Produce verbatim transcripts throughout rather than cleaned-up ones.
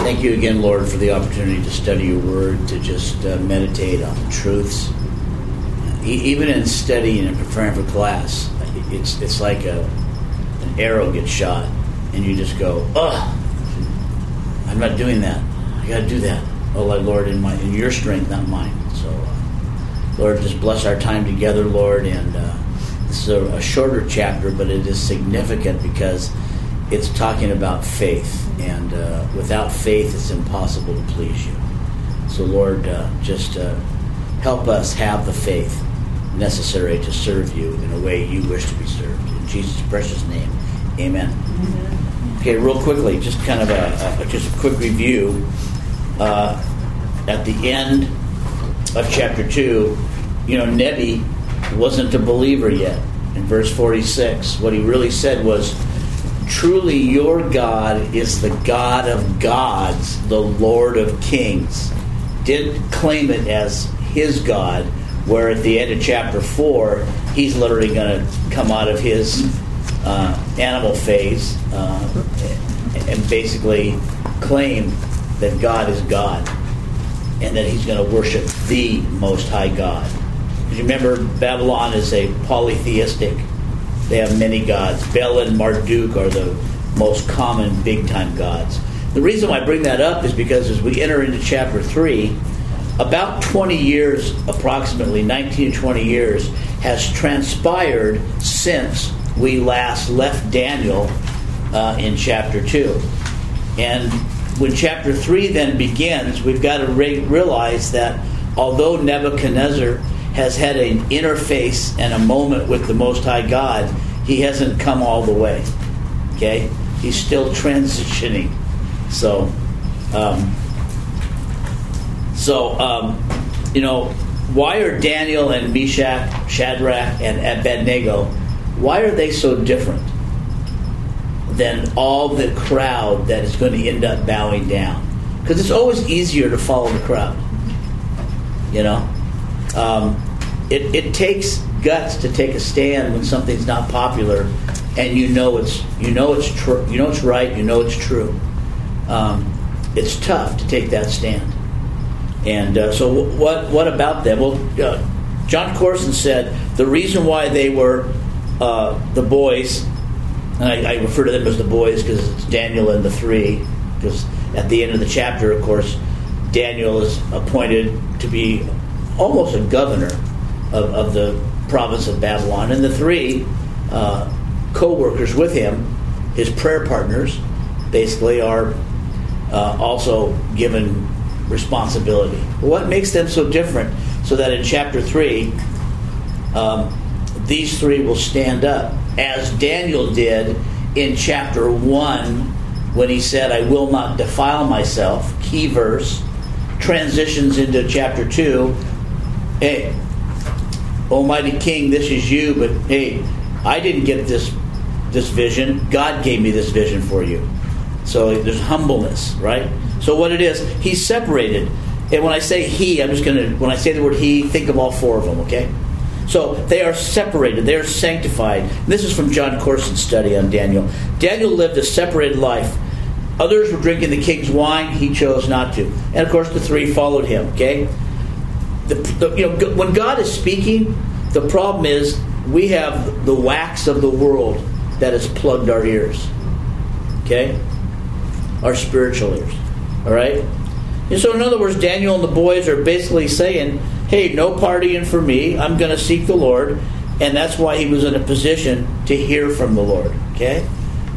Thank you again, Lord, for the opportunity to study your word, to just uh, meditate on the truths. E- even in studying and preparing for class, it's it's like a, an arrow gets shot, and you just go, ugh, I'm not doing that. I got to do that. Oh, Lord, in, my, in your strength, not mine. So, uh, Lord, just bless our time together, Lord, and uh, this is a, a shorter chapter, but it is significant because it's talking about faith. And uh, without faith, it's impossible to please you. So, Lord, uh, just uh, help us have the faith necessary to serve you in a way you wish to be served. In Jesus' precious name, amen. Mm-hmm. Okay, real quickly, just kind of a, a just a quick review. Uh, at the end of chapter two, you know, Nebi wasn't a believer yet. In verse forty-six, what he really said was, truly your God is the God of gods, the Lord of kings. Did claim it as his God, where at the end of chapter four, he's literally going to come out of his uh, animal phase uh, and basically claim that God is God and that he's going to worship the Most High God. Because you remember, Babylon is a polytheistic. They have many gods. Bel and Marduk are the most common big-time gods. The reason why I bring that up is because as we enter into chapter three, about twenty years, approximately nineteen to twenty years, has transpired since we last left Daniel uh, in chapter two. And when chapter three then begins, we've got to re- realize that although Nebuchadnezzar has had an interface and a moment with the Most High God, he hasn't come all the way. Okay? He's still transitioning. So, um, so um, you know, why are Daniel and Meshach, Shadrach, and Abednego, why are they so different than all the crowd that is going to end up bowing down? Because it's always easier to follow the crowd. You know? Um, it, it takes guts to take a stand when something's not popular, and you know it's you know it's true, you know it's right, you know it's true. Um, it's tough to take that stand. And uh, so, what what about them? Well, uh, John Corson said the reason why they were uh, the boys, and I, I refer to them as the boys because it's Daniel and the three. Because at the end of the chapter, of course, Daniel is appointed to be almost a governor of, of the province of Babylon, and the three uh, co-workers with him, his prayer partners, basically are uh, also given responsibility. What makes them so different? So that in chapter three, um, these three will stand up, as Daniel did in chapter one, when he said, "I will not defile myself." Key verse. Transitions into chapter two. Hey, Almighty King, this is you, but hey, I didn't get this this vision. God gave me this vision for you. So there's humbleness, right? So what it is, he's separated. And when I say he, I'm just going to, when I say the word he, think of all four of them, okay? So they are separated. They are sanctified. This is from John Corson's study on Daniel. Daniel lived a separated life. Others were drinking the king's wine. He chose not to. And of course, the three followed him, okay? The, the, you know, when God is speaking, the problem is we have the wax of the world that has plugged our ears, okay? Our spiritual ears, all right? And so in other words, Daniel and the boys are basically saying, hey, no partying for me. I'm going to seek the Lord. And that's why he was in a position to hear from the Lord, okay?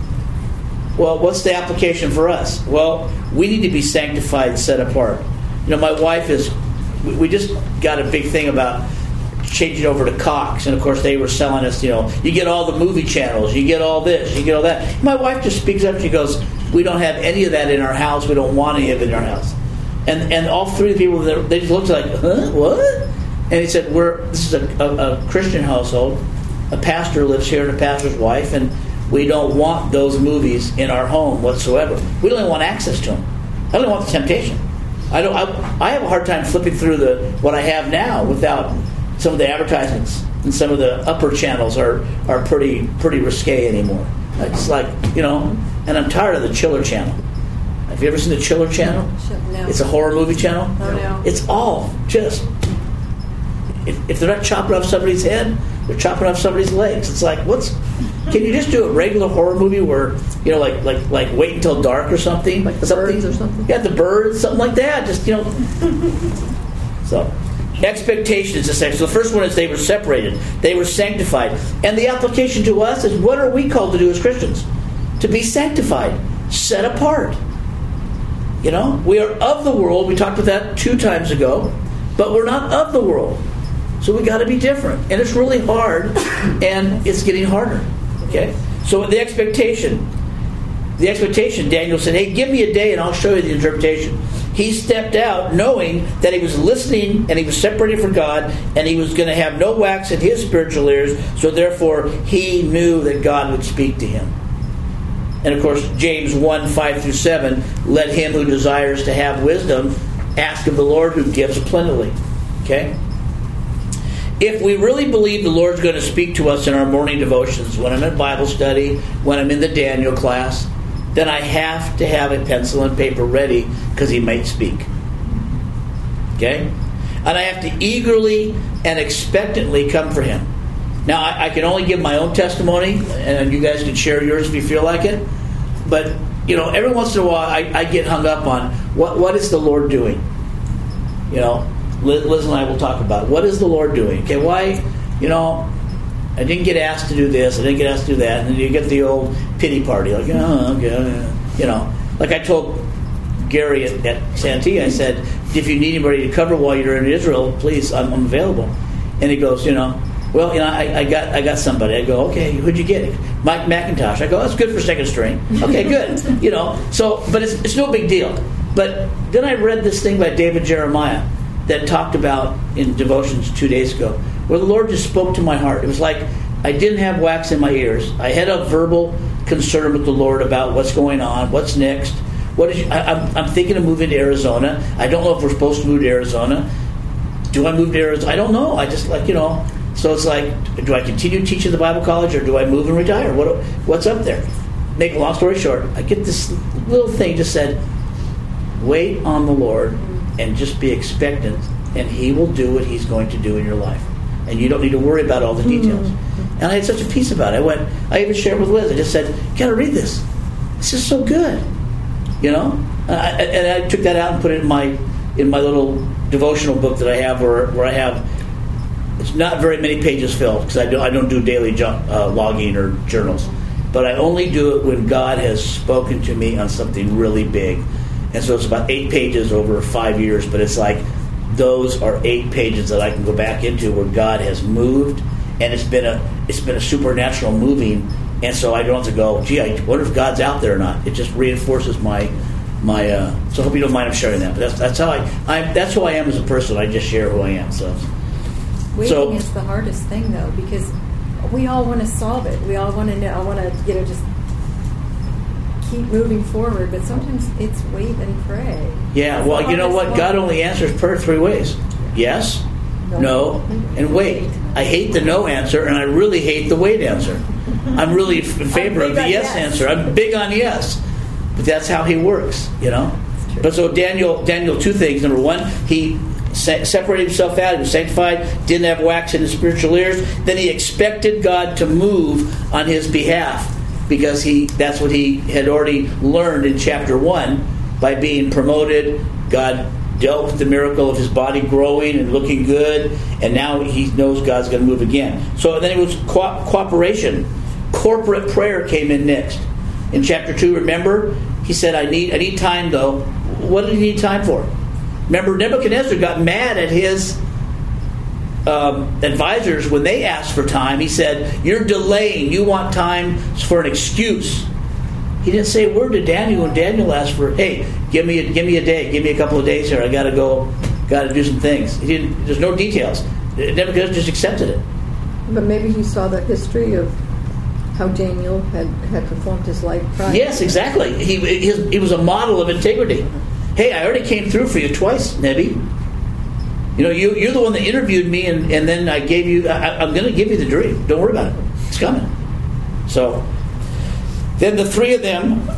Well, what's the application for us? Well, we need to be sanctified and set apart. You know, my wife is, we just got a big thing about changing over to Cox. And, of course, they were selling us, you know, you get all the movie channels, you get all this, you get all that. My wife just speaks up and she goes, we don't have any of that in our house. We don't want any of it in our house. And and all three of the people, they just looked like, huh, what? And he said, "We're this is a, a, a Christian household. A pastor lives here and a pastor's wife, and we don't want those movies in our home whatsoever. We don't even want access to them. I don't want the temptation. I don't. I, I have a hard time flipping through the what I have now without some of the advertisements, and some of the upper channels are are pretty pretty risque anymore. It's like, you know, and I'm tired of the chiller channel. Have you ever seen the Chiller Channel? No. It's a horror movie channel. Oh, no. It's all just, if, if they're not chopping off somebody's head, they're chopping off somebody's legs. It's like, what's, can you just do a regular horror movie where, you know, like like like Wait Until Dark or something? Like The something, Birds or something? Yeah, The Birds, something like that. Just, you know. So, expectation is the second. So the first one is they were separated. They were sanctified. And the application to us is, what are we called to do as Christians? To be sanctified. Set apart. You know, we are of the world. We talked about that two times ago. But we're not of the world. So we got to be different. And it's really hard. And it's getting harder. Okay? So the expectation. The expectation, Daniel said, hey, give me a day and I'll show you the interpretation. He stepped out knowing that he was listening and he was separated from God and he was going to have no wax in his spiritual ears. So therefore, he knew that God would speak to him. And of course, James one, five through seven, let him who desires to have wisdom ask of the Lord who gives plentifully. Okay? If we really believe the Lord's going to speak to us in our morning devotions, when I'm in Bible study, when I'm in the Daniel class, then I have to have a pencil and paper ready because he might speak. Okay? And I have to eagerly and expectantly come for him. Now, I, I can only give my own testimony, and you guys can share yours if you feel like it. But, you know, every once in a while I, I get hung up on what what is the Lord doing? You know, Liz, Liz and I will talk about it. What is the Lord doing? Okay, why, you know, I didn't get asked to do this, I didn't get asked to do that, and then you get the old pity party, like, oh, okay, you know. Like I told Gary at, at Santee, I said, if you need anybody to cover while you're in Israel, please, I'm, I'm available. And he goes, you know, well, you know, I, I got I got somebody. I go, okay, who'd you get? Mike McIntosh. I go, that's good for second string. Okay, good. You know, so, but it's it's no big deal. But then I read this thing by David Jeremiah that talked about in devotions two days ago, where the Lord just spoke to my heart. It was like I didn't have wax in my ears. I had a verbal concern with the Lord about what's going on, what's next. What is? I, I'm, I'm thinking of moving to Arizona. I don't know if we're supposed to move to Arizona. Do I move to Arizona? I don't know. I just like, you know. So it's like, do I continue teaching the Bible college or do I move and retire? What What's up there? Make a long story short, I get this little thing just said, wait on the Lord and just be expectant, and he will do what he's going to do in your life. And you don't need to worry about all the details. Mm-hmm. And I had such a peace about it. I went, I even shared with Liz. I just said, you got to read this. This is so good. You know? And I, and I took that out and put it in my in my little devotional book that I have where, where I have, it's not very many pages filled because I, do, I don't do daily jo- uh, logging or journals. But I only do it when God has spoken to me on something really big. And so it's about eight pages over five years, but it's like those are eight pages that I can go back into where God has moved, and it's been a it's been a supernatural moving, and so I don't have to go, gee, I wonder if God's out there or not. It just reinforces my my. Uh, so I hope you don't mind I'm sharing that. But that's that's how I I that's who I am as a person. I just share who I am. So waiting so, is the hardest thing though, because we all want to solve it. We all want to know. I want to you know just. keep moving forward, but sometimes it's wait and pray. Yeah, well, you know what? God only answers prayer three ways. Yes, no, no, and wait. I hate the no answer, and I really hate the wait answer. I'm really in favor of the yes, yes answer. I'm big on yes. But that's how he works, you know? But so Daniel, Daniel, two things. Number one, he se- separated himself out. He was sanctified, didn't have wax in his spiritual ears. Then he expected God to move on his behalf, because he that's what he had already learned in chapter one by being promoted. God dealt with the miracle of his body growing and looking good, and now he knows God's going to move again. So then it was co- cooperation. Corporate prayer came in next. In chapter two, remember, he said, I need I need time though. What did he need time for? Remember, Nebuchadnezzar got mad at his Um, advisors when they asked for time. He said, you're delaying, you want time for an excuse. He didn't say a word to Daniel when Daniel asked for, hey, give me a, give me a day, give me a couple of days here, I gotta go, gotta do some things. He didn't, there's no details. Nebuchadnezzar just accepted it. But maybe he saw the history of how Daniel had, had performed his life prior. Yes, exactly. He, his, he was a model of integrity. Hey, I already came through for you twice, Nebi. You know, you, you're the one that interviewed me, and, and then I gave you, I, I'm going to give you the dream. Don't worry about it. It's coming. So, then the three of them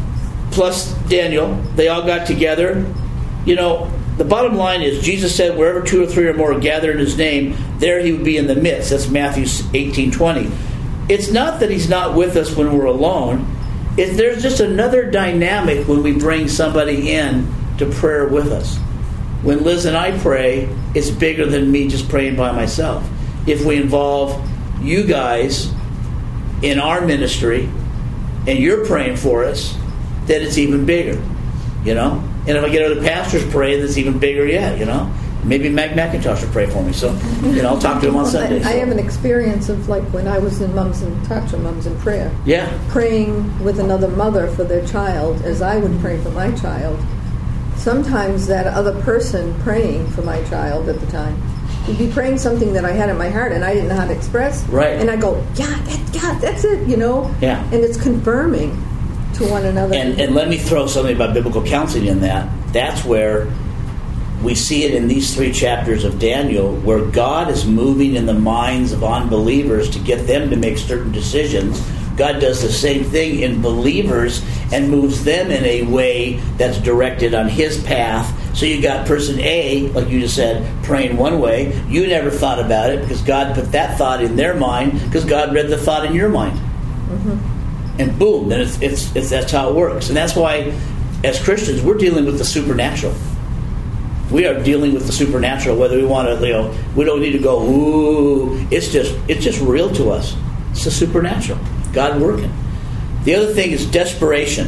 plus Daniel, they all got together. You know, the bottom line is Jesus said, wherever two or three or more are gathered in his name, there he would be in the midst. That's Matthew eighteen twenty. It's not that he's not with us when we're alone. It, there's just another dynamic when we bring somebody in to prayer with us. When Liz and I pray, it's bigger than me just praying by myself. If we involve you guys in our ministry and you're praying for us, then it's even bigger, you know? And if I get other pastors praying, it's even bigger yet, you know? Maybe Meg McIntosh will pray for me. So, you know, I'll talk to him on Sunday. I, I have an experience of, like, when I was in Mums in Touch or Mums in Prayer. Yeah. Praying with another mother for their child as I would pray for my child. Sometimes that other person praying for my child at the time would be praying something that I had in my heart and I didn't know how to express. Right. And I go, yeah, that, yeah, that's it, you know? Yeah. And it's confirming to one another. And, and let me throw something about biblical counseling in that. That's where we see it in these three chapters of Daniel, where God is moving in the minds of unbelievers to get them to make certain decisions. God does the same thing in believers and moves them in a way that's directed on his path. So you got person A, like you just said, praying one way. You never thought about it because God put that thought in their mind because God read the thought in your mind. Mm-hmm. And boom, then it's, it's, it's that's how it works. And that's why, as Christians, we're dealing with the supernatural. We are dealing with the supernatural, whether we want to, you know, we don't need to go, ooh. It's just, it's just real to us. It's the supernatural. God working. The other thing is desperation.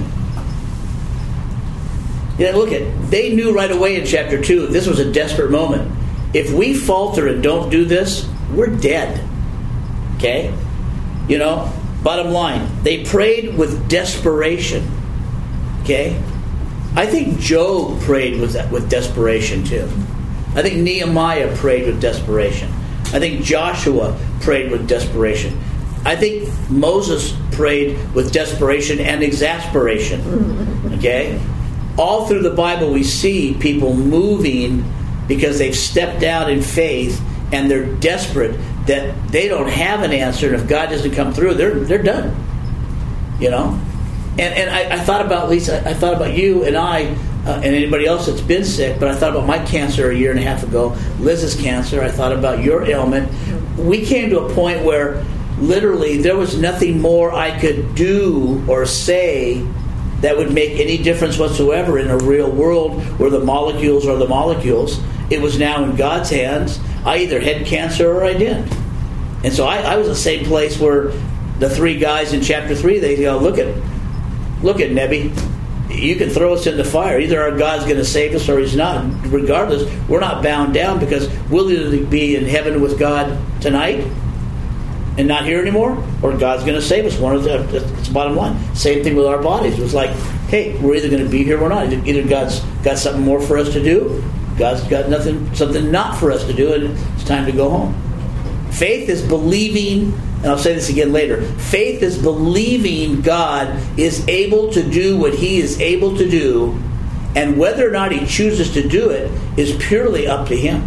You know, look at, they knew right away in chapter two, this was a desperate moment. If we falter and don't do this, we're dead. Okay? You know, bottom line, they prayed with desperation. Okay? I think Job prayed with with desperation too. I think Nehemiah prayed with desperation. I think Joshua prayed with desperation. I think Moses prayed with desperation and exasperation. Okay? All through the Bible we see people moving because they've stepped out in faith and they're desperate that they don't have an answer, and if God doesn't come through, they're they're done. You know? And and I, I thought about, Lisa, I thought about you and I uh, and anybody else that's been sick, but I thought about my cancer a year and a half ago, Liz's cancer, I thought about your ailment. We came to a point where literally there was nothing more I could do or say that would make any difference whatsoever in a real world where the molecules are the molecules. It was now in God's hands. I either had cancer or I didn't. And so I, I was the same place where the three guys in chapter three, they go, look at Look at Nebi. You can throw us in the fire. Either our God's going to save us or he's not. Regardless, we're not bound down because we'll either be in heaven with God tonight and not here anymore, or God's going to save us. One of the, it's the bottom line. Same thing with our bodies. It was like, hey, we're either going to be here or not. Either God's got something more for us to do, God's got nothing, something not for us to do, and it's time to go home. Faith is believing, and I'll say this again later, faith is believing God is able to do what he is able to do, and whether or not he chooses to do it is purely up to him.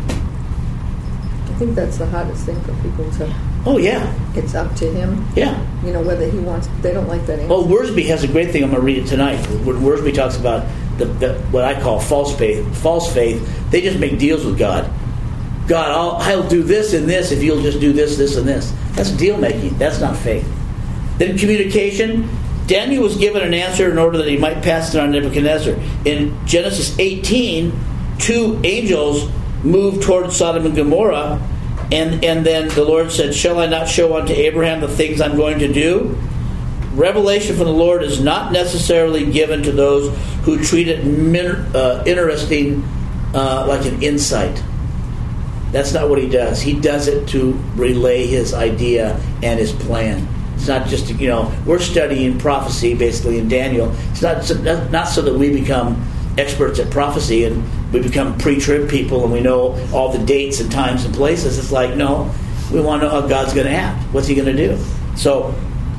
I think that's the hardest thing for people to... Oh, yeah. It's up to him. Yeah. You know, whether he wants... They don't like that answer. Well, Worsby has a great thing. I'm going to read it tonight. When Worsby talks about the, the, what I call false faith, false faith, they just make deals with God. God, I'll, I'll do this and this if you'll just do this, this, and this. That's deal making. That's not faith. Then communication. Daniel was given an answer in order that he might pass it on Nebuchadnezzar. In Genesis eighteen, two angels moved towards Sodom and Gomorrah, and, and then the Lord said, shall I not show unto Abraham the things I'm going to do? Revelation from the Lord is not necessarily given to those who treat it min, uh, interesting uh, like an insight. That's not what he does. He does it to relay his idea and his plan. It's not just, you know, we're studying prophecy basically in Daniel. It's not so, not so that we become experts at prophecy and we become pre-trib people and we know all the dates and times and places. It's like, no, we want to know how God's going to act. What's he going to do? So,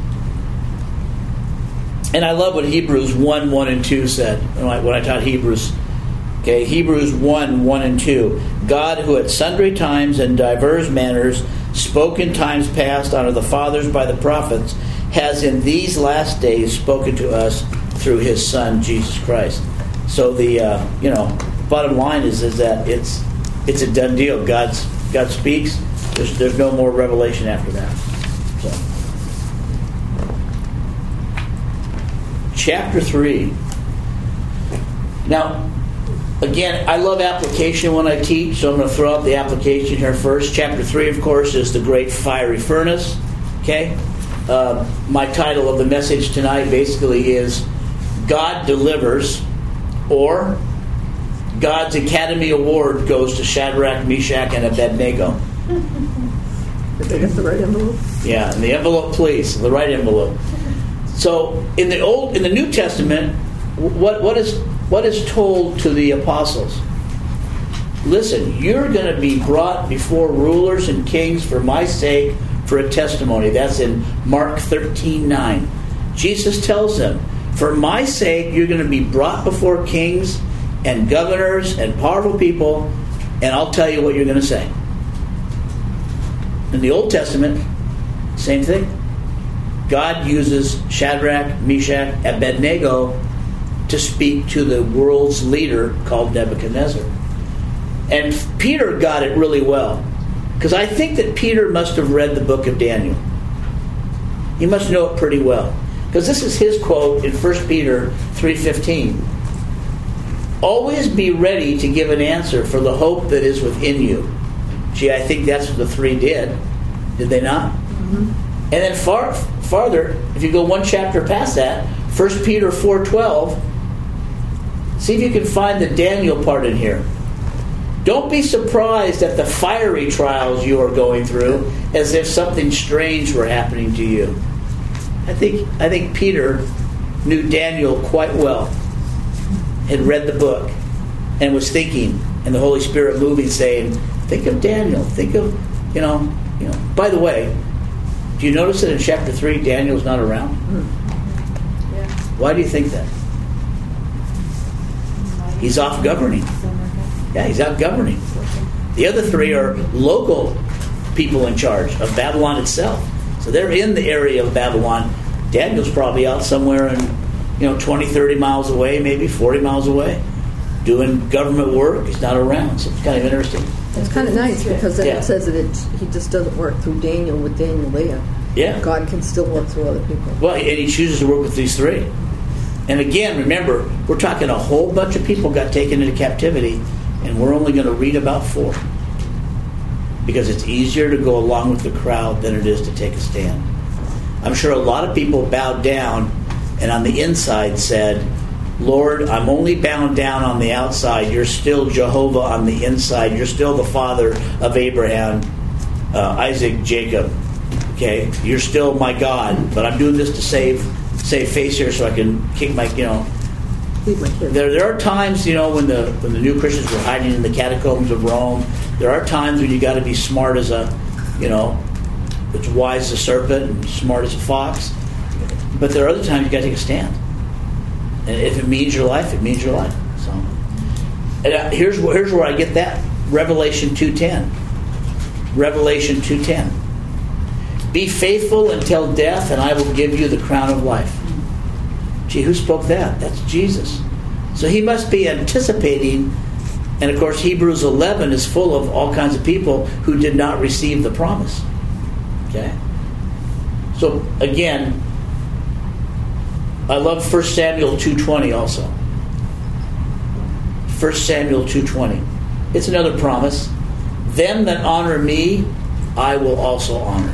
and I love what Hebrews one, one and two said when I, when I taught Hebrews. Okay, Hebrews one, one and two. God, who at sundry times and divers manners spoke in times past unto the fathers by the prophets, has in these last days spoken to us through His Son Jesus Christ. So the uh, you know bottom line is is that it's it's a done deal. God's God speaks. There's there's no more revelation after that. So chapter three. Now, again, I love application when I teach, so I'm going to throw out the application here first. Chapter three, of course, is the great fiery furnace. Okay, uh, my title of the message tonight basically is God delivers, or God's Academy Award goes to Shadrach, Meshach, and Abednego. Did they get the right envelope? Yeah, and the envelope, please, the right envelope. So, in the old, in the New Testament, what what is what is told to the apostles? Listen, you're going to be brought before rulers and kings for my sake, for a testimony. That's in Mark thirteen nine. Jesus tells them, for my sake, you're going to be brought before kings and governors and powerful people, and I'll tell you what you're going to say. In the Old Testament, same thing. God uses Shadrach, Meshach, Abednego to speak to the world's leader called Nebuchadnezzar. And Peter got it really well, because I think that Peter must have read the book of Daniel. He must know it pretty well, because this is his quote in First Peter three fifteen. Always be ready to give an answer for the hope that is within you. Gee, I think that's what the three did. Did they not? Mm-hmm. And then far farther, if you go one chapter past that, First Peter four twelve, see if you can find the Daniel part in here. Don't be surprised at the fiery trials you are going through, as if something strange were happening to you. I think I think Peter knew Daniel quite well, had read the book, and was thinking, and the Holy Spirit moving, saying, think of Daniel, think of, you know, you know. By the way, do you notice that in chapter three, Daniel's not around? Mm-hmm. Yeah. Why do you think that? He's off governing. Yeah, he's out governing. The other three are local people in charge of Babylon itself. So they're in the area of Babylon. Daniel's probably out somewhere in, you know, twenty, thirty miles away, maybe forty miles away, doing government work. He's not around. So it's kind of interesting. It's kind of nice, because then Yeah. it says that it, he just doesn't work through Daniel with Daniel there. Yeah. God can still work through other people. Well, and he chooses to work with these three. And again, remember, we're talking a whole bunch of people got taken into captivity, and we're only going to read about four. Because it's easier to go along with the crowd than it is to take a stand. I'm sure a lot of people bowed down and on the inside said, Lord, I'm only bound down on the outside. You're still Jehovah on the inside. You're still the father of Abraham, uh, Isaac, Jacob. Okay? You're still my God. But I'm doing this to save save face here so I can kick my, you know. There there are times, you know, when the when the new Christians were hiding in the catacombs of Rome, there are times when you got to be smart as a, you know, it's wise as a serpent and smart as a fox. But there are other times you got to take a stand. And if it means your life, it means your life. So, and uh, here's here's where I get that. Revelation two ten. Revelation two ten. Be faithful until death, and I will give you the crown of life. Gee, who spoke that? That's Jesus. So he must be anticipating. And of course, Hebrews eleven is full of all kinds of people who did not receive the promise. Okay? So again, I love First Samuel two twenty also. First Samuel two twenty. It's another promise. Them that honor me, I will also honor.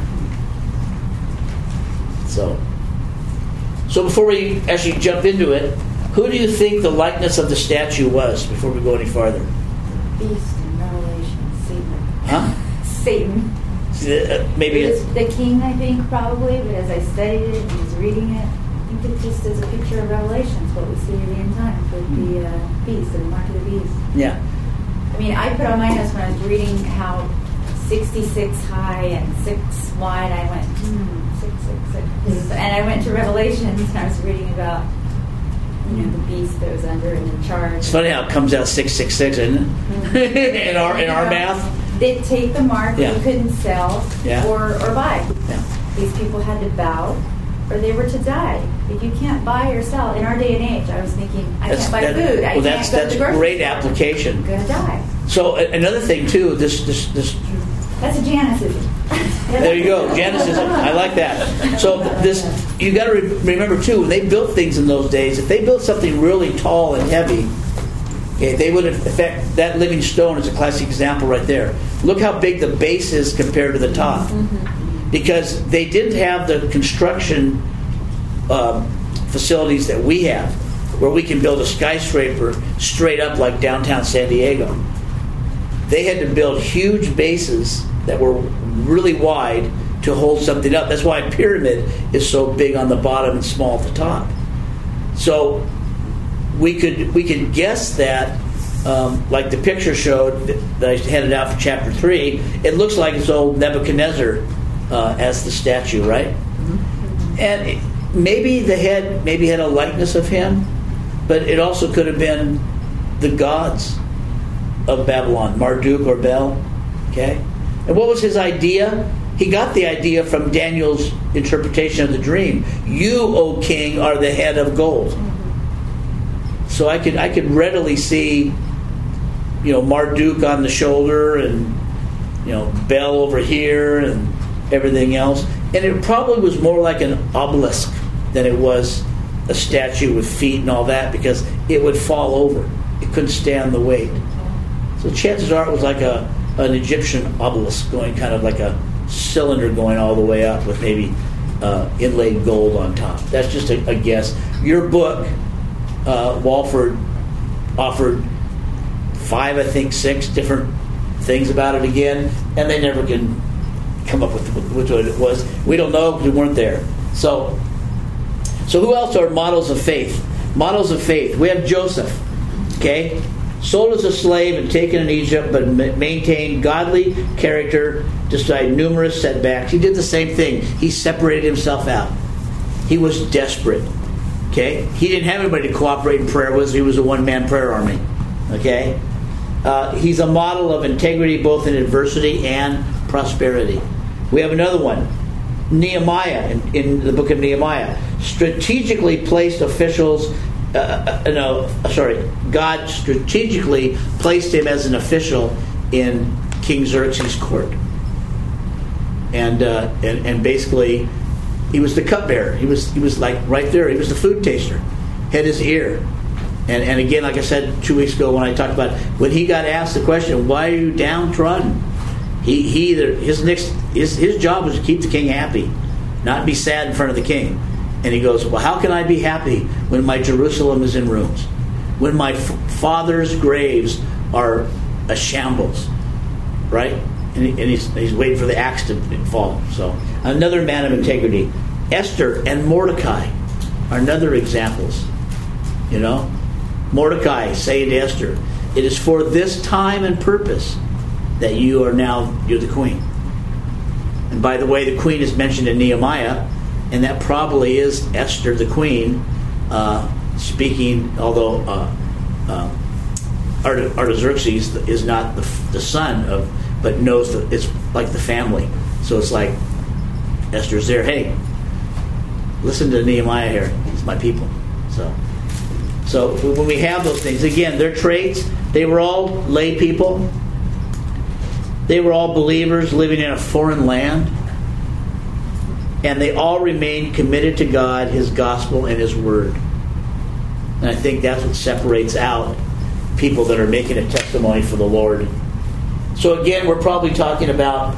So, so before we actually jump into it, who do you think the likeness of the statue was before we go any farther? Beast in Revelation, Satan. Huh? Satan. Uh, maybe It it's was the king, I think, probably, but as I studied it and was reading it, I think it just is a picture of Revelation. It's what we see at the end times with the uh, beast, the mark of the beast. yeah. I mean, I put on my notes when I was reading how sixty-six high and six wide, I went, hmm, six, six, six. And I went to Revelations and I was reading about, you know, the beast that was under and in charge. It's funny how it comes out six six six, isn't it? Mm-hmm. in our in our math. They'd take the mark, Yeah. you couldn't sell Yeah. or, or buy. Yeah. These people had to bow or they were to die. If you can't buy or sell, in our day and age, I was thinking, I That's, can't buy that, food. I well, can't that's go that's to the grocery great store. application. I'm gonna die. So a- another thing too, this this this. That's a Janicism. There you go, Janicism. I like that. So this, you got to re- remember too. When they built things in those days, if they built something really tall and heavy, okay, they would have. In fact, that living stone is a classic example right there. Look how big the base is compared to the top, mm-hmm. because they didn't have the construction um, facilities that we have, where we can build a skyscraper straight up like downtown San Diego. They had to build huge bases that were really wide to hold something up. That's why a pyramid is so big on the bottom and small at the top. So we could we could guess that, um, like the picture showed that I handed out for chapter three, it looks like it's old Nebuchadnezzar uh, as the statue, right? Mm-hmm. And it, maybe the head maybe had a likeness of him, but it also could have been the gods of Babylon, Marduk or Bel. Okay? And what was his idea? He got the idea from Daniel's interpretation of the dream. You, O king, are the head of gold. Mm-hmm. So I could I could readily see, you know, Marduk on the shoulder and, you know, Bel over here and everything else. And it probably was more like an obelisk than it was a statue with feet and all that, because it would fall over. It couldn't stand the weight. So chances are it was like a an Egyptian obelisk, going kind of like a cylinder going all the way up with maybe uh, inlaid gold on top. That's just a, a guess. Your book, uh, Walford, offered five, I think, six different things about it again, and they never can come up with which one it was. We don't know because we weren't there. So, so who else are models of faith? Models of faith. We have Joseph. Okay. Sold as a slave and taken in Egypt, but maintained godly character despite numerous setbacks. He did the same thing. He separated himself out. He was desperate. Okay? He didn't have anybody to cooperate in prayer with. He was a one-man prayer army. Okay? Uh, he's a model of integrity both in adversity and prosperity. We have another one. Nehemiah, in, in the book of Nehemiah. Strategically placed officials Uh, uh, no, sorry. God strategically placed him as an official in King Xerxes' court, and uh, and and basically, he was the cupbearer. He was he was like right there. He was the food taster, had his ear, and and again, like I said two weeks ago when I talked about when he got asked the question, "Why are you downtrodden?" He he either his next his his job was to keep the king happy, not be sad in front of the king. And he goes, well, how can I be happy when my Jerusalem is in ruins? When my f- father's graves are a shambles? Right? And, he, and he's, he's waiting for the axe to fall. So, another man of integrity. Esther and Mordecai are another examples. You know? Mordecai saying to Esther, it is for this time and purpose that you are now, you're the queen. And by the way, the queen is mentioned in Nehemiah, and that probably is Esther the queen uh, speaking, although uh, uh, Artaxerxes is not the, the son of, but knows that it's like the family. So it's like Esther's there. Hey, listen to Nehemiah here. It's my people. So, so when we have those things, again, their traits, they were all lay people. They were all believers living in a foreign land. And they all remained committed to God, His gospel, and His word. And I think that's what separates out people that are making a testimony for the Lord. So again, we're probably talking about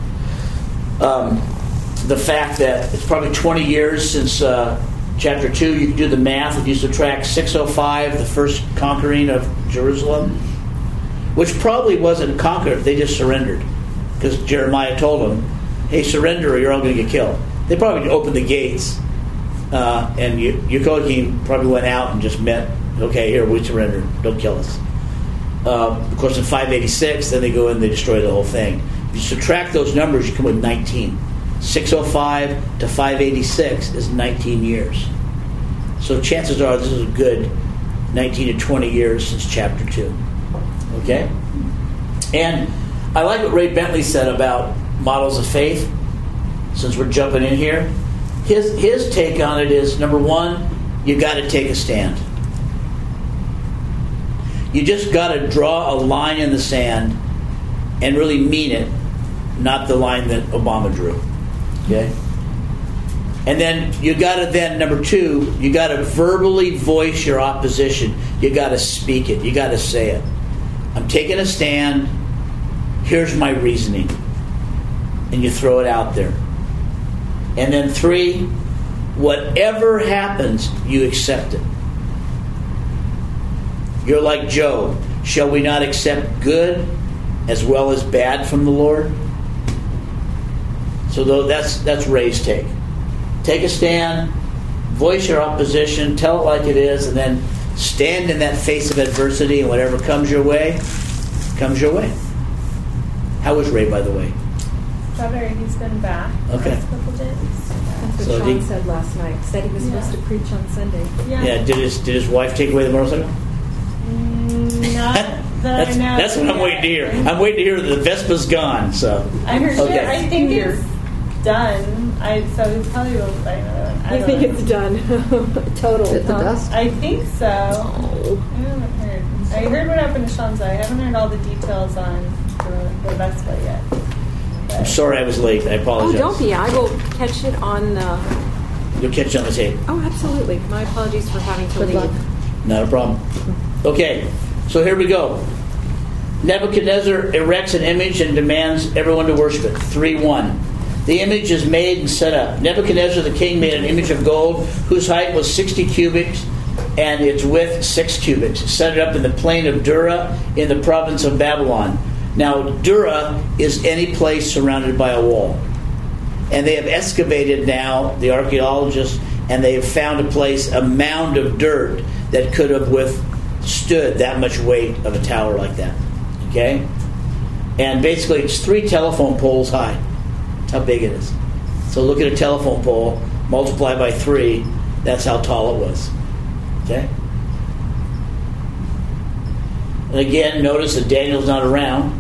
um, the fact that it's probably twenty years since uh, chapter two. You can do the math. If you subtract six oh five, the first conquering of Jerusalem, which probably wasn't conquered. They just surrendered. Because Jeremiah told them, hey, surrender or you're all going to get killed. They probably opened the gates. Uh, and Yehoiakim probably went out and just met, okay, here, we surrender. Don't kill us. Uh, of course, in five eighty-six, then they go in and they destroy the whole thing. If you subtract those numbers, you come with nineteen. six oh five to five eighty-six is nineteen years. So chances are this is a good nineteen to twenty years since chapter two. Okay? And I like what Ray Bentley said about models of faith, since we're jumping in here. his his take on it is, number one, you got to take a stand. You just got to draw a line in the sand and really mean it, not the line that Obama drew. Okay? And then you got to then, number two, you got to verbally voice your opposition. You got to speak it. You got to say it. I'm taking a stand. Here's my reasoning. And you throw it out there. And then three, whatever happens, you accept it. You're like Job. Shall we not accept good as well as bad from the Lord? So though that's that's Ray's take. Take a stand, voice your opposition, tell it like it is, and then stand in that face of adversity, and whatever comes your way, comes your way. How was Ray, by the way? Better. He's been back Okay. the last couple days. That's what So Sean he- said last night. Said he was Yeah. supposed to preach on Sunday. Yeah. Yeah, did his did his wife take away the motorcycle? Mm, Not that that's, I know. that's what I'm yet. waiting to hear. I'm waiting to hear that the Vespa's gone. So I heard. Okay. I think Scooter. it's done. I so it's probably will buy another one. I You don't think know. it's done? Total. Hit the huh? dust. I think so. I haven't heard. I heard what happened to Shanza. I haven't heard all the details on the, the Vespa yet. I'm sorry I was late. I Oh, apologize. don't be. I will catch it on. Uh, You'll catch it on the tape. oh, absolutely. My apologies for having to Good leave. luck. Not a problem. Okay, so here we go. Nebuchadnezzar erects an image and demands everyone to worship it. three one. The image is made and set up. Nebuchadnezzar the king made an image of gold whose height was sixty cubits and its width six cubits. Set it up in the plain of Dura in the province of Babylon. Now, Dura is any place surrounded by a wall. And they have excavated now, the archaeologists, and they have found a place, a mound of dirt that could have withstood that much weight of a tower like that. Okay? And basically it's three telephone poles high. That's how big it is. So look at a telephone pole, multiply by three, that's how tall it was. Okay? And again, notice that Daniel's not around.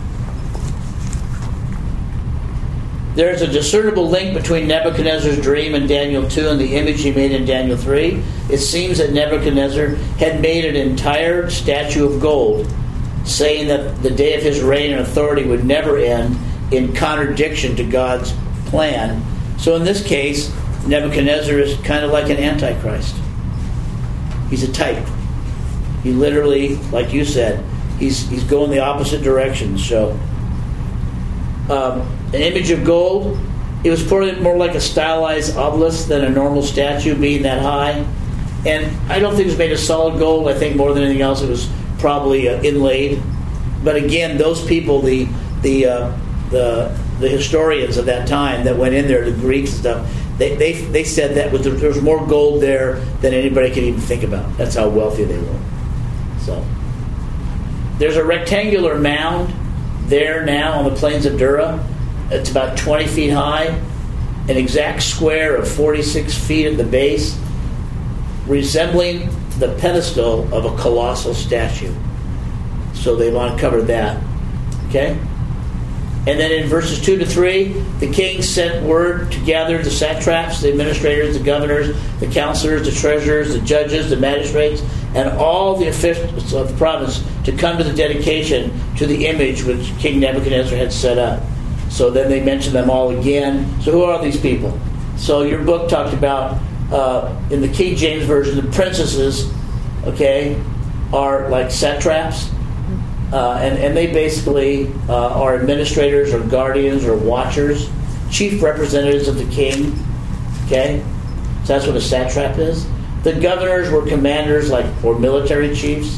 There's a discernible link between Nebuchadnezzar's dream in Daniel two and the image he made in Daniel three. It seems that Nebuchadnezzar had made an entire statue of gold, saying that the day of his reign and authority would never end, in contradiction to God's plan. So in this case, Nebuchadnezzar is kind of like an antichrist. He's a type. He literally, like you said, he's he's going the opposite direction. So um, an image of gold, it was probably more like a stylized obelisk than a normal statue being that high. And I don't think it was made of solid gold. I think more than anything else it was probably uh, inlaid. But again, those people, the the uh, the the historians of that time that went in there, the Greeks and stuff, they they, they said that was, there was more gold there than anybody could even think about. That's how wealthy they were. So there's a rectangular mound there now on the plains of Dura. It's about twenty feet high, an exact square of forty-six feet at the base, resembling the pedestal of a colossal statue. So they've uncovered that. Okay? And then in verses two to three, the king sent word to gather the satraps, the administrators, the governors, the counselors, the treasurers, the judges, the magistrates, and all the officials of the province to come to the dedication to the image which King Nebuchadnezzar had set up. So then they mention them all again. So who are these people? So your book talked about, uh, in the King James Version, the princesses, okay, are like satraps. Uh, and, and they basically uh, are administrators or guardians or watchers, chief representatives of the king. Okay? So that's what a satrap is. The governors were commanders, like, or military chiefs.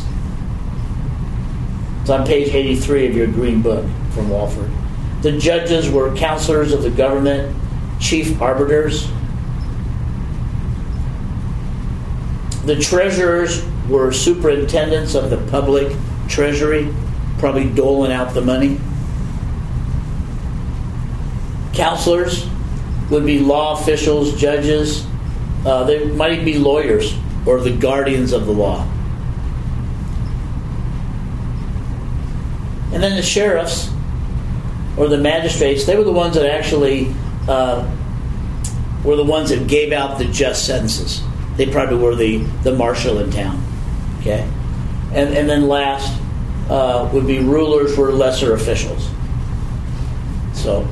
It's on page eighty-three of your green book from Walford. The judges were counselors of the government, chief arbiters. The treasurers were superintendents of the public treasury, probably doling out the money. Counselors would be law officials, judges. Uh, they might even be lawyers or the guardians of the law. And then the sheriffs or the magistrates, they were the ones that actually uh, were the ones that gave out the just sentences. They probably were the, the marshal in town. Okay? And and then last uh, would be rulers were lesser officials. So,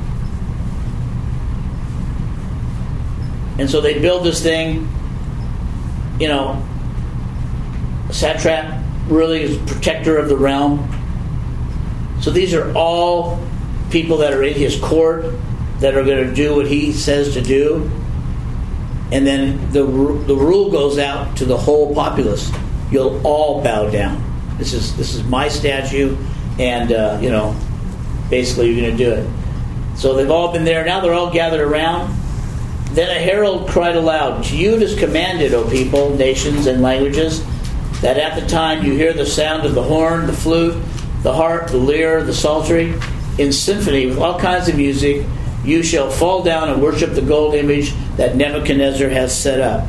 and so they build this thing, you know, a satrap really is protector of the realm. So these are all people that are in his court that are going to do what he says to do. And then the the rule goes out to the whole populace. You'll all bow down. This is this is my statue, and uh, you know, basically you're going to do it. So they've all been there. Now they're all gathered around. Then a herald cried aloud, "To you it is commanded, O people, nations, and languages, that at the time you hear the sound of the horn, the flute, the harp, the lyre, the psaltery, in symphony with all kinds of music, you shall fall down and worship the gold image that Nebuchadnezzar has set up.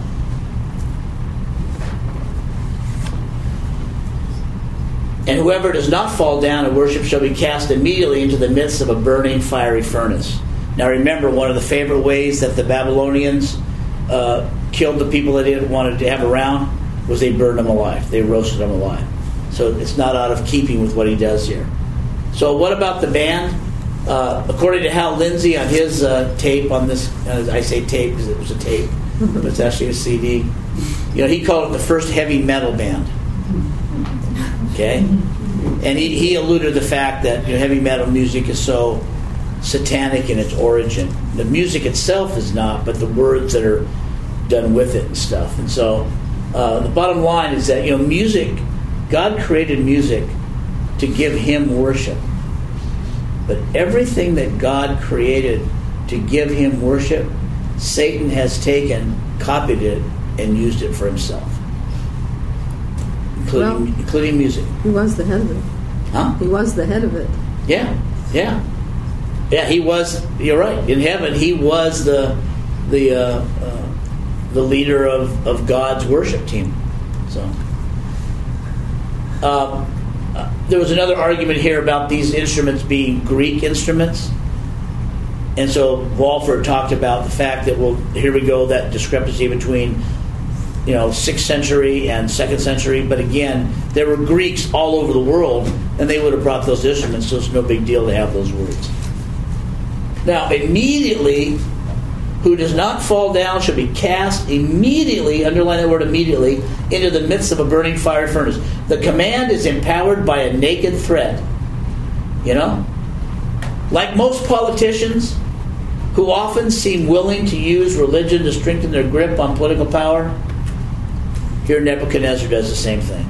And whoever does not fall down and worship shall be cast immediately into the midst of a burning fiery furnace." Now remember, one of the favorite ways that the Babylonians uh, killed the people that they didn't want to have around was they burned them alive. They roasted them alive. So it's not out of keeping with what he does here. So what about the band? Uh, according to Hal Lindsey on his uh, tape on this, uh, I say tape because it was a tape, but it's actually a C D. You know, he called it the first heavy metal band. Okay, and he, he alluded to the fact that, you know, heavy metal music is so satanic in its origin. The music itself is not, but the words that are done with it and stuff. And so, uh, the bottom line is that, you know, music, God created music to give Him worship. But everything that God created to give Him worship, Satan has taken, copied it, and used it for himself. Including, well, including music. He was the head of it. Huh? He was the head of it. Yeah, yeah. Yeah, He was, you're right, in heaven, He was the the uh, uh, the leader of, of God's worship team. So, um, uh, there was another argument here about these instruments being Greek instruments. And so Walford talked about the fact that, well, here we go, that discrepancy between, you know, sixth century and second century. But again, there were Greeks all over the world, and they would have brought those instruments, so it's no big deal to have those words. Now, immediately, who does not fall down shall be cast immediately, underline that word immediately, into the midst of a burning fire furnace. The command is empowered by a naked threat. You know? Like most politicians, who often seem willing to use religion to strengthen their grip on political power, here Nebuchadnezzar does the same thing.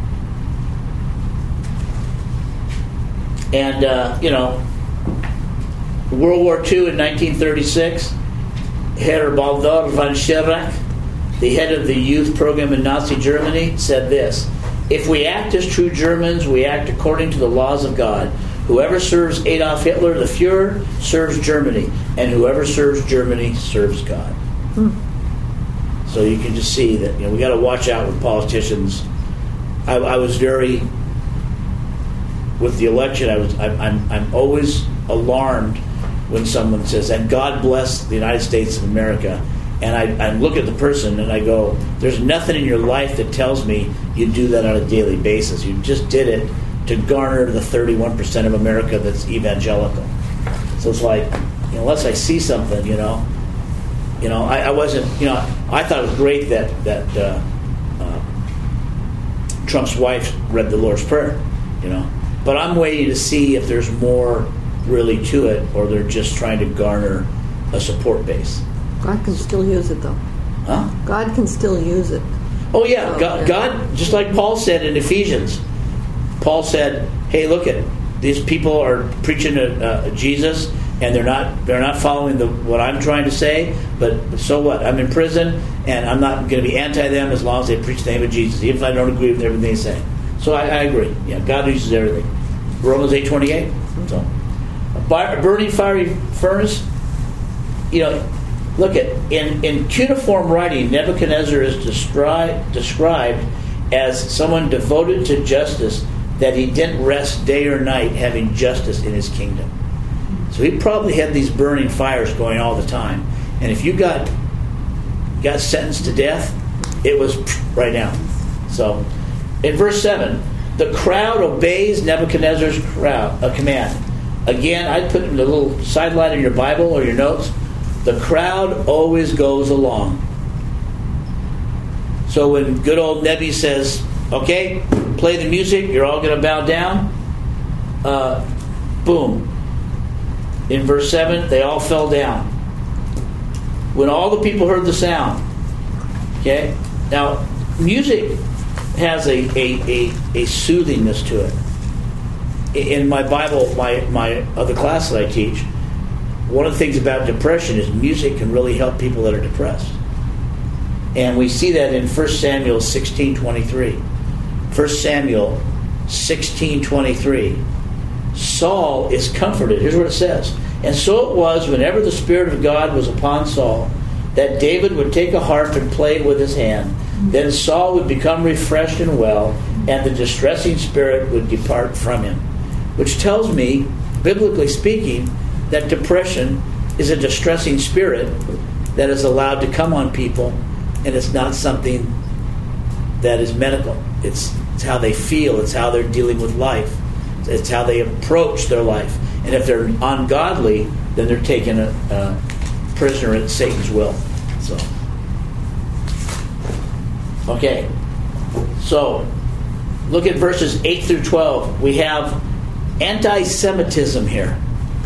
And, uh, you know, World War Two in nineteen thirty-six, Herr Baldur von Schirach, the head of the youth program in Nazi Germany, said this: "If we act as true Germans, we act according to the laws of God. Whoever serves Adolf Hitler, the Fuhrer, serves Germany, and whoever serves Germany serves God." Hmm. So you can just see that, you know, we got to watch out with politicians. I, I was very with the election. I was. I, I'm. I'm always alarmed when someone says, "And God bless the United States of America," and I, I look at the person and I go, "There's nothing in your life that tells me you do that on a daily basis. You just did it to garner the thirty-one percent of America that's evangelical." So it's like, you know, unless I see something, you know, you know, I, I wasn't, you know, I thought it was great that that uh, uh, Trump's wife read the Lord's Prayer, you know, but I'm waiting to see if there's more really to it, or they're just trying to garner a support base. God can still use it, though. Huh? God can still use it. Oh yeah, God, God, just like Paul said in Ephesians. Paul said, "Hey, look at these people are preaching a, uh, Jesus, and they're not they're not following the what I'm trying to say. But so what? I'm in prison, and I'm not going to be anti them as long as they preach the name of Jesus, even if I don't agree with everything they say." So I, I agree. Yeah, God uses everything. Romans eight twenty-eight. So a burning fiery furnace. You know, look at in in cuneiform writing, Nebuchadnezzar is described described as someone devoted to justice, that he didn't rest day or night having justice in his kingdom. So he probably had these burning fires going all the time. And if you got got sentenced to death, it was right now. So, in verse seven, the crowd obeys Nebuchadnezzar's crowd, a command. Again, I'd put in the little sideline in your Bible or your notes, the crowd always goes along. So when good old Nebi says, okay, play the music, you're all going to bow down, uh, boom. In verse seven, they all fell down. When all the people heard the sound, okay? Now, music has a, a, a, a soothingness to it. In my Bible, my, my other class that I teach, one of the things about depression is music can really help people that are depressed. And we see that in First Samuel sixteen twenty-three. First Samuel sixteen twenty-three. Saul is comforted. Here's what it says. And so it was, whenever the Spirit of God was upon Saul, that David would take a harp and play it with his hand. Then Saul would become refreshed and well, and the distressing spirit would depart from him. Which tells me, biblically speaking, that depression is a distressing spirit that is allowed to come on people, and it's not something that is medical. It's, it's how they feel. It's how they're dealing with life. It's how they approach their life. And if they're ungodly, then they're taken a, a prisoner at Satan's will. So, okay. So, look at verses eight through twelve. We have anti-Semitism here.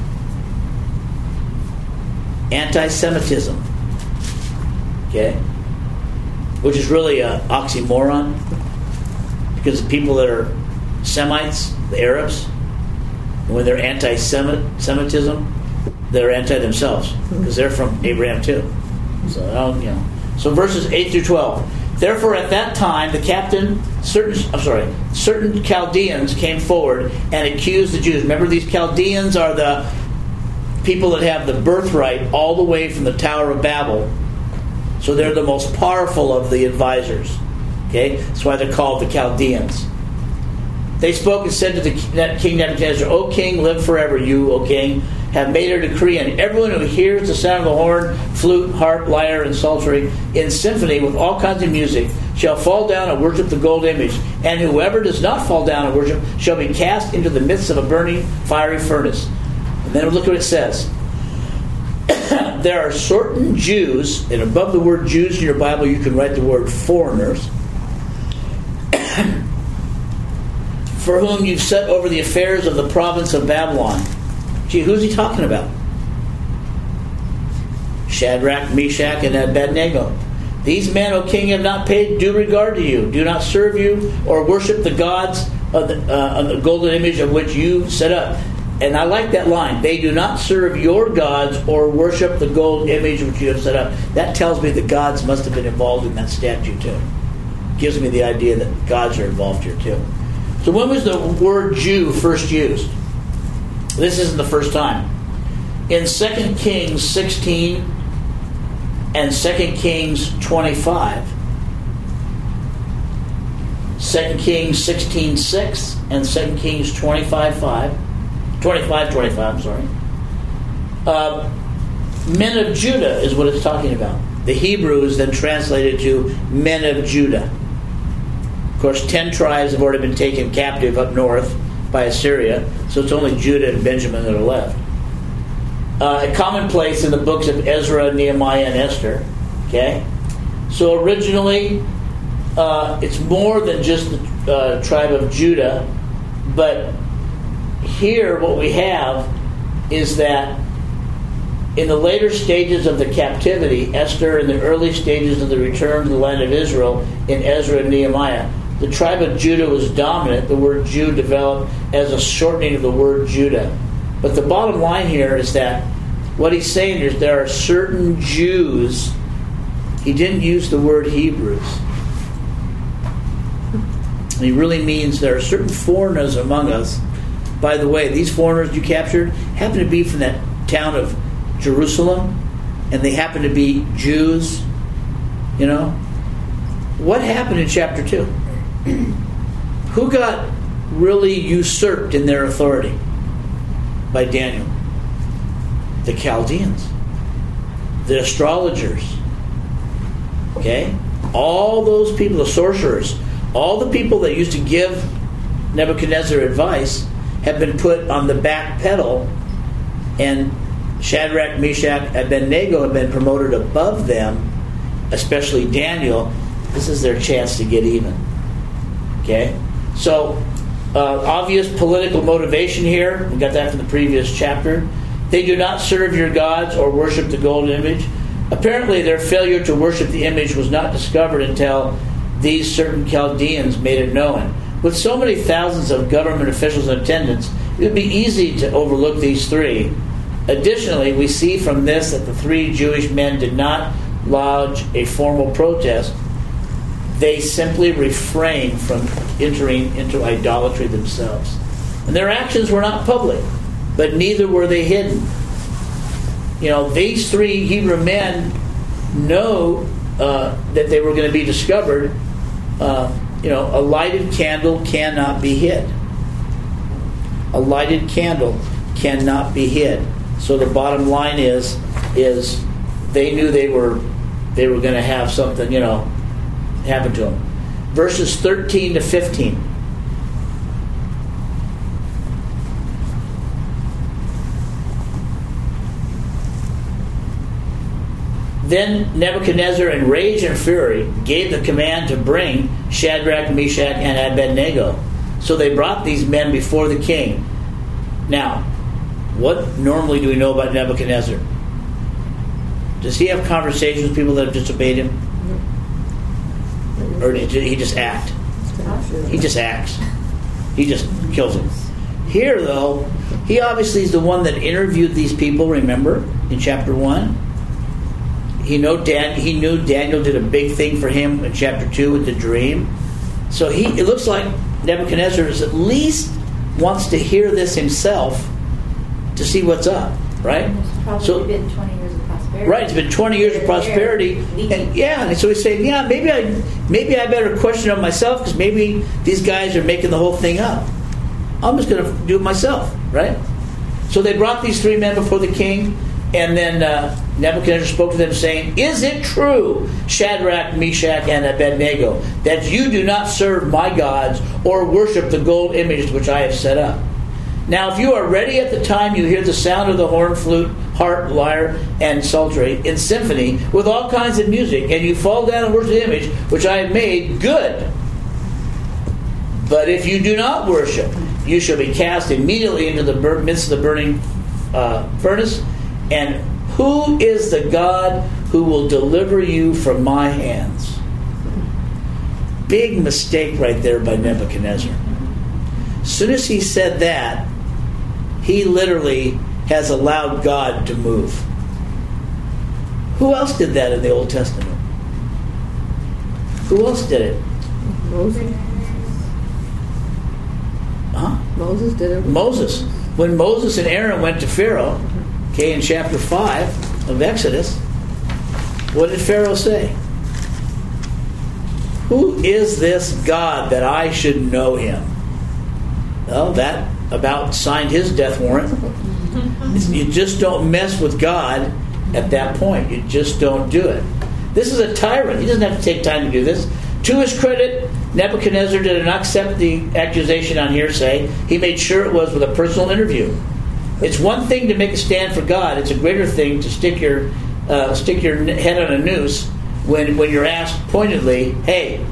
Anti-Semitism. Okay? Which is really an oxymoron. Because the people that are Semites, the Arabs, when they're anti-Semitism, they're anti themselves. Because they're from Abraham too. So, I don't, you know. So verses eight through twelve. Therefore, at that time, the captain, certain, I'm sorry, certain Chaldeans came forward and accused the Jews. Remember, these Chaldeans are the people that have the birthright all the way from the Tower of Babel. So they're the most powerful of the advisors. Okay, that's why they're called the Chaldeans. They spoke and said to the King Nebuchadnezzar, O king, live forever. You, O king, have made a decree, and everyone who hears the sound of the horn, flute, harp, lyre, and psaltery in symphony with all kinds of music shall fall down and worship the gold image. And whoever does not fall down and worship shall be cast into the midst of a burning fiery furnace. And then look what it says. There are certain Jews, and above the word Jews in your Bible you can write the word foreigners, for whom you've set over the affairs of the province of Babylon. Gee, who's he talking about? Shadrach, Meshach, and Abednego. These men, O king, have not paid due regard to you, do not serve you, or worship the gods of the, uh, of the golden image of which you set up. And I like that line. They do not serve your gods or worship the gold image which you have set up. That tells me the gods must have been involved in that statue too. Gives me the idea that gods are involved here too. So when was the word Jew first used? This isn't the first time. In Second Kings sixteen and Second Kings twenty-five, Second Kings sixteen six and Second Kings twenty-five five, twenty-five twenty-five, I'm sorry. Uh, men of Judah is what it's talking about. The Hebrew is then translated to men of Judah. Of course, ten tribes have already been taken captive up north by Assyria, so it's only Judah and Benjamin that are left. Uh, a commonplace in the books of Ezra, Nehemiah, and Esther. Okay? So originally, uh, it's more than just the uh, tribe of Judah, but here what we have is that in the later stages of the captivity, Esther, in the early stages of the return to the land of Israel, in Ezra and Nehemiah, the tribe of Judah was dominant. The word Jew developed as a shortening of the word Judah. But the bottom line here is that what he's saying is there are certain Jews. He didn't use the word Hebrews. He really means there are certain foreigners among us. By the way, these foreigners you captured happen to be from that town of Jerusalem, and they happen to be Jews. You know? What happened in chapter two? Who got really usurped in their authority? By Daniel. The Chaldeans. the astrologers, okay, all those people, the sorcerers, all the people that used to give Nebuchadnezzar advice have been put on the back pedal, and Shadrach, Meshach, and Abednego have been promoted above them, especially Daniel. This is their chance to get even. Okay? So, uh, obvious political motivation here. We got that from the previous chapter. They do not serve your gods or worship the golden image. Apparently, their failure to worship the image was not discovered until these certain Chaldeans made it known. With so many thousands of government officials in attendance, it would be easy to overlook these three. Additionally, we see from this that the three Jewish men did not lodge a formal protest. They simply refrained from entering into idolatry themselves. And their actions were not public, but neither were they hidden. You know, these three Hebrew men know uh, that they were going to be discovered. Uh, you know, a lighted candle cannot be hid. A lighted candle cannot be hid. So the bottom line is, is they knew they were they were going to have something, you know, happen to them. Verses thirteen to fifteen. Then Nebuchadnezzar, in rage and fury, gave the command to bring Shadrach, Meshach, and Abednego. So they brought these men before the king. Now, what normally do we know about Nebuchadnezzar? Does he have conversations with people that have disobeyed him? Or did he just act? He just acts. He just kills them. Here, though, he obviously is the one that interviewed these people, remember, in chapter one? He, know Dan, he knew Daniel did a big thing for him in chapter two with the dream. So he, it looks like Nebuchadnezzar is at least wants to hear this himself to see what's up, right? It's probably so, been twenty years of prosperity. Right, it's been twenty years of prosperity, and yeah, and so he's saying, yeah, maybe I, maybe I better question it myself because maybe these guys are making the whole thing up. I'm just going to do it myself, right? So they brought these three men before the king, and then uh, Nebuchadnezzar spoke to them, saying, "Is it true, Shadrach, Meshach, and Abednego, that you do not serve my gods or worship the gold images which I have set up? Now, if you are ready at the time you hear the sound of the horn, flute, harp, lyre, and psaltery in symphony with all kinds of music, and you fall down and worship the image which I have made, good. But if you do not worship, you shall be cast immediately into the bur- midst of the burning uh, furnace. And who is the God who will deliver you from my hands?" Big mistake right there by Nebuchadnezzar. As soon as he said that, he literally has allowed God to move. Who else did that in the Old Testament? Who else did it? Moses. Huh? Moses did it. Moses. When Moses and Aaron went to Pharaoh, okay, in chapter five of Exodus, what did Pharaoh say? Who is this God that I should know him? Well, that about signed his death warrant. You just don't mess with God at that point. You just don't do it. This is a tyrant. He doesn't have to take time to do this. To his credit, Nebuchadnezzar did not accept the accusation on hearsay. He made sure it was with a personal interview. It's one thing to make a stand for God. It's a greater thing to stick your uh, stick your head on a noose when when you're asked pointedly, "Hey,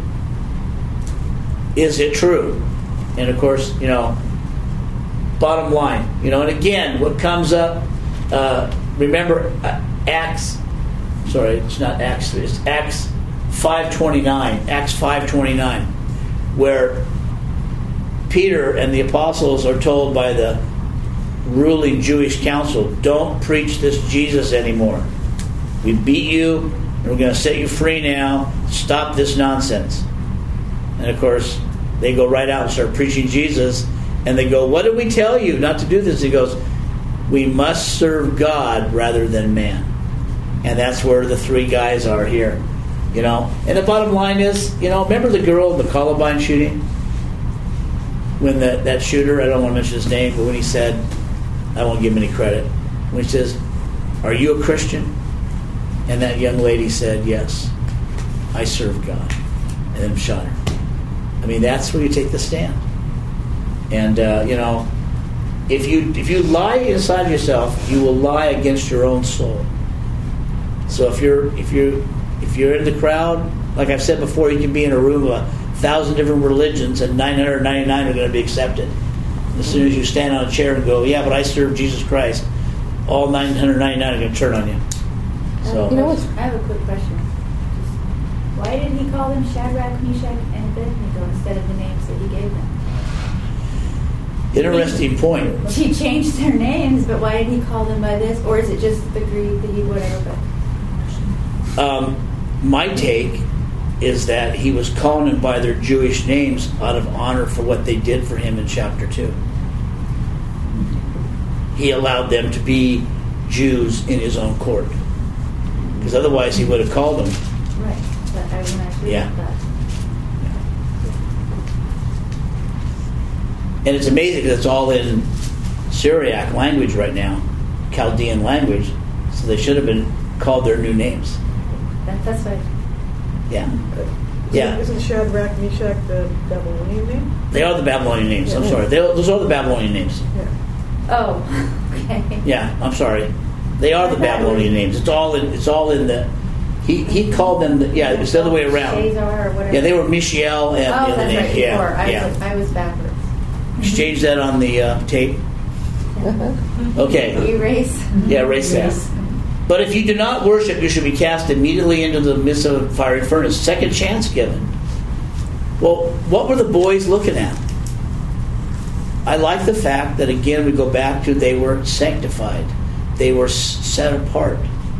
is it true?" And of course, you know, bottom line, you know, and again, what comes up? Uh, remember, uh, Acts. Sorry, it's not Acts. It's Acts five twenty-nine. Acts five twenty-nine, where Peter and the apostles are told by the ruling Jewish council, "Don't preach this Jesus anymore. We beat you, and we're going to set you free now. Stop this nonsense." And of course, they go right out and start preaching Jesus, and they go, "What did we tell you not to do this?" He goes, "We must serve God rather than man." And that's where the three guys are here, you know. And the bottom line is, you know, remember the girl in the Columbine shooting? When the, that shooter, I don't want to mention his name, but when he said, I won't give him any credit, when he says, "Are you a Christian?" And that young lady said, yes, I serve God. And then shot her. I mean, that's where you take the stand. And, uh, you know, if you if you lie inside yourself, you will lie against your own soul. So if you're if you if you're in the crowd, like I've said before, you can be in a room of a thousand different religions and nine hundred ninety-nine are going to be accepted. As soon as you stand on a chair and go, yeah, but I serve Jesus Christ, all nine hundred ninety-nine are going to turn on you. So You know what's I have a quick question. Why did he call them Shadrach, Meshach, and Abednego instead of the names that he gave them? interesting point. He changed their names, but why did he call them by this? Or is it just the Greek, the Hebrew, whatever? But Um, my take is that he was calling them by their Jewish names out of honor for what they did for him in chapter two. He allowed them to be Jews in his own court. Because otherwise he would have called them. right, but I when I read Yeah. that. And it's amazing because it's all in Syriac language right now, Chaldean language. So they should have been called their new names. That, that's what. Yeah. Yeah. Isn't Shadrach, Meshach the Babylonian name? They are the Babylonian names. I'm sorry. They, those are the Babylonian names. Yeah. Oh, okay. Yeah, I'm sorry. They are the Babylonian names. It's all in. It's all in the. He he called them. The, yeah, it's the other way around. Shazar or whatever. Yeah, they were Mishael and Oh, the other that's name. right. Yeah, Before I yeah. was I was backwards. Exchange that on the uh, tape. Okay. Erase. Yeah, erase that. But if you do not worship, you should be cast immediately into the midst of a fiery furnace. Second chance given. Well, what were the boys looking at? I like the fact that, again, we go back to they were sanctified. They were set apart.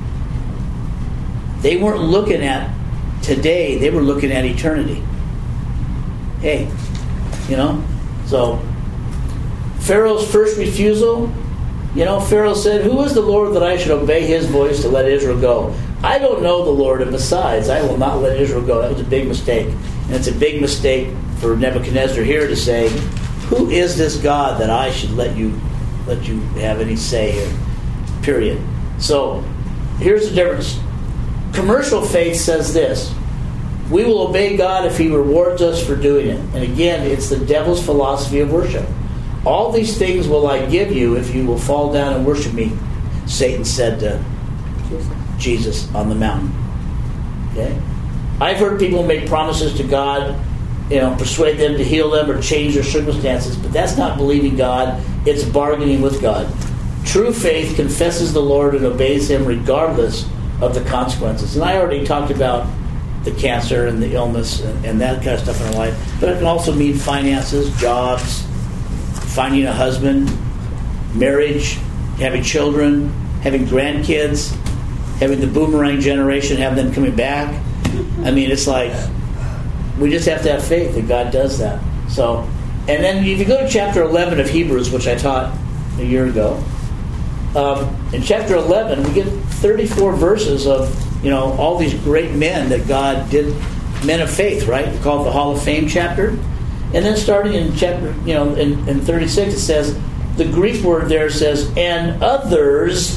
They weren't looking at today. They were looking at eternity. Hey, you know? So, Pharaoh's first refusal, you know, Pharaoh said, who is the Lord that I should obey his voice to let Israel go? I don't know the Lord, and besides, I will not let Israel go. That was a big mistake. And it's a big mistake for Nebuchadnezzar here to say, who is this God that I should let you let you have any say here? Period. So, here's the difference. Commercial faith says this. We will obey God if he rewards us for doing it. And again, it's the devil's philosophy of worship. All these things will I give you if you will fall down and worship me, Satan said to Jesus on the mountain. Okay? I've heard people make promises to God, you know, persuade them to heal them or change their circumstances, but that's not believing God, it's bargaining with God. True faith confesses the Lord and obeys him regardless of the consequences. And I already talked about the cancer and the illness and, and that kind of stuff in our life, but it can also mean finances, jobs, finding a husband, marriage, having children, having grandkids, having the boomerang generation, have them coming back. I mean, it's like we just have to have faith that God does that. So, and then if you go to chapter eleven of Hebrews, which I taught a year ago, um, in chapter eleven we get thirty-four verses of, you know, all these great men that God did, men of faith, right? We call it the Hall of Fame chapter. And then starting in chapter, you know, in, in thirty-six, it says, the Greek word there says, and others,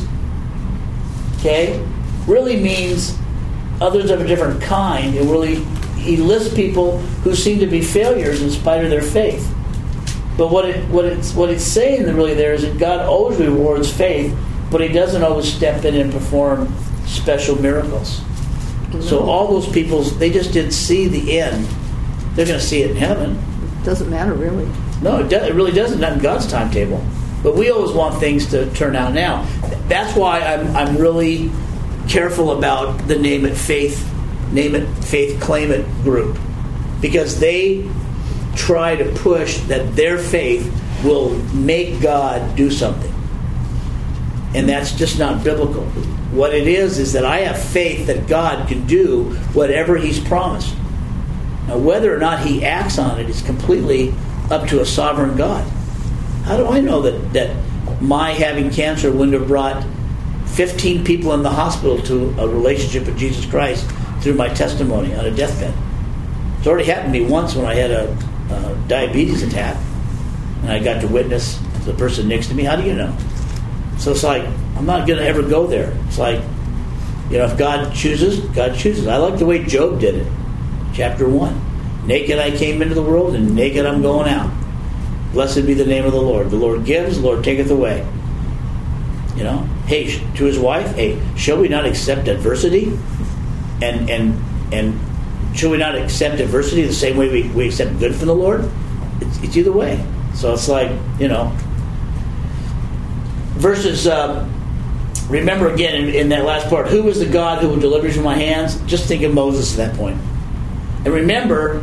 okay, really means others of a different kind. It really, he lists people who seem to be failures in spite of their faith. But what it what it's what it's saying really there is that God always rewards faith, but he doesn't always step in and perform special miracles. So all those people, they just didn't see the end. They're going to see it in heaven. Doesn't matter, really. No, it, do, it really doesn't. Not in God's timetable. But we always want things to turn out now. That's why I'm I'm really careful about the Name It Faith, Name It Faith, Claim It group, because they try to push that their faith will make God do something, and that's just not biblical. What it is is that I have faith that God can do whatever He's promised. Now, whether or not He acts on it is completely up to a sovereign God. How do I know that, that my having cancer wouldn't have brought fifteen people in the hospital to a relationship with Jesus Christ through my testimony on a deathbed? It's already happened to me once when I had a, a diabetes attack, and I got to witness the person next to me. How do you know? So it's like, I'm not going to ever go there. It's like, You know, if God chooses, God chooses. I like the way Job did it. Chapter one. Naked I came into the world, and naked I'm going out. Blessed be the name of the Lord. The Lord gives, the Lord taketh away. You know, hey, to his wife, hey, shall we not accept adversity? And and and shall we not accept adversity the same way we, we accept good from the Lord? It's, it's either way. So it's like, you know, verses, uh, remember again in, in that last part, who was the God who will deliver you from my hands? Just think of Moses at that point. And remember,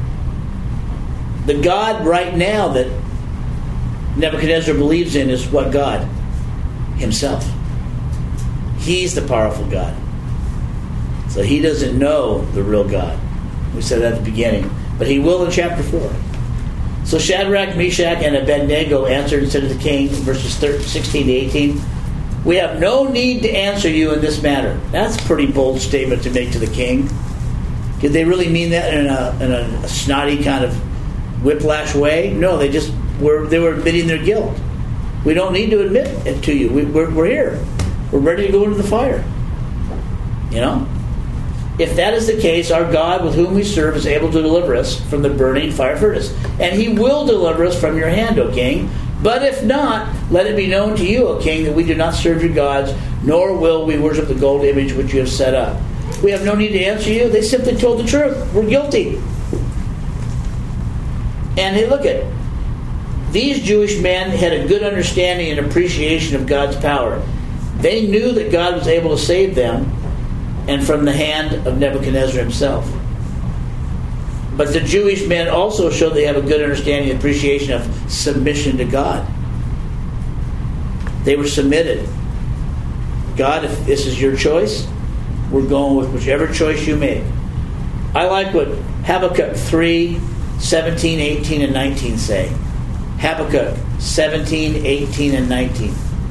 the God right now that Nebuchadnezzar believes in is what God? Himself. He's the powerful God. So he doesn't know the real God. We said that at the beginning. But he will in chapter four. So Shadrach, Meshach, and Abednego answered and said to the king, verses sixteen to eighteen, we have no need to answer you in this matter. That's a pretty bold statement to make to the king. Did they really mean that in a, in a, a snotty kind of whiplash way? No, they just were they were admitting their guilt. We don't need to admit it to you. We, we're, we're here. We're ready to go into the fire. You know? If that is the case, our God with whom we serve is able to deliver us from the burning fire furnace. And he will deliver us from your hand, O king. But if not, let it be known to you, O king, that we do not serve your gods, nor will we worship the gold image which you have set up. We have no need to answer you. They simply told the truth. We're guilty. And hey, look at these Jewish men had a good understanding and appreciation of God's power. They knew that God was able to save them and from the hand of Nebuchadnezzar himself. But the Jewish men also showed they have a good understanding and appreciation of submission to God. They were submitted. God, if this is your choice, we're going with whichever choice you make. I like what Habakkuk three, seventeen, eighteen, and nineteen say. Habakkuk seventeen, eighteen, and nineteen.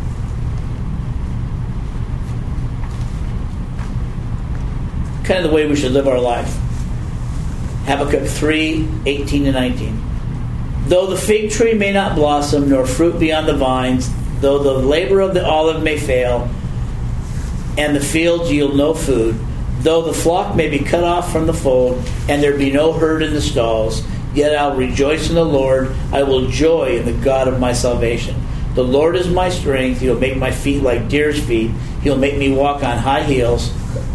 Kind of the way we should live our life. Habakkuk three, eighteen, and nineteen. Though the fig tree may not blossom, nor fruit be on the vines, though the labor of the olive may fail, and the fields yield no food, though the flock may be cut off from the fold, and there be no herd in the stalls, yet I'll rejoice in the Lord. I will joy in the God of my salvation. The Lord is my strength. He'll make my feet like deer's feet. He'll make me walk on high heels.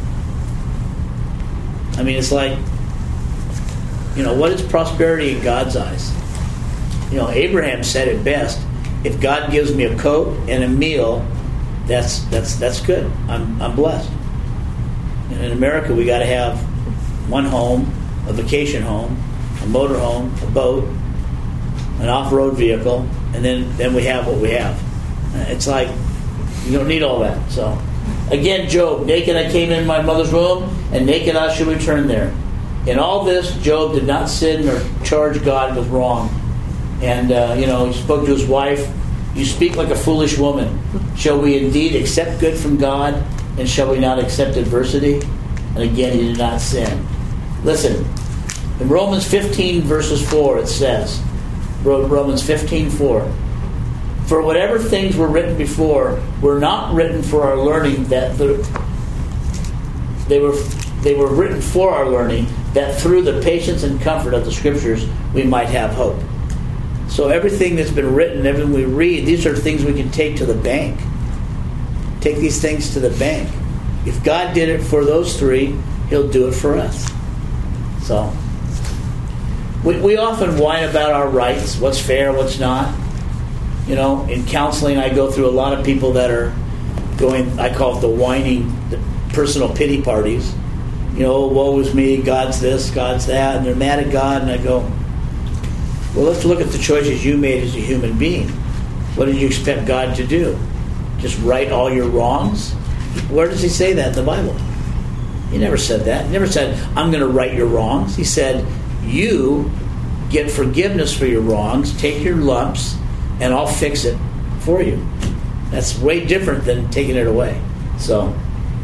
I mean, it's like, you know, what is prosperity in God's eyes? You know, Abraham said it best. If God gives me a coat and a meal, that's that's that's good. I'm I'm blessed. And in America, we got to have one home, a vacation home, a motor home, a boat, an off-road vehicle, and then, then we have what we have. It's like, you don't need all that. So, again, Job, naked I came in my mother's womb, and naked I shall return there. In all this, Job did not sin or charge God with wrong. And, uh, you know, he spoke to his wife, you speak like a foolish woman. Shall we indeed accept good from God, and shall we not accept adversity? And again, he did not sin. Listen, in Romans fifteen, verses four, it says, Romans fifteen, four, for whatever things were written before were not written for our learning, that the, they were they were written for our learning, that through the patience and comfort of the Scriptures we might have hope. So everything that's been written, everything we read, these are things we can take to the bank. Take these things to the bank. If God did it for those three, He'll do it for us. So, we, we often whine about our rights, what's fair, what's not. You know, in counseling, I go through a lot of people that are going, I call it the whining, the personal pity parties. You know, woe is me, God's this, God's that, and they're mad at God, and I go, well, let's look at the choices you made as a human being. What did you expect God to do? Just right all your wrongs? Where does He say that in the Bible? He never said that. He never said, I'm going to right your wrongs. He said, you get forgiveness for your wrongs, take your lumps, and I'll fix it for you. That's way different than taking it away. So,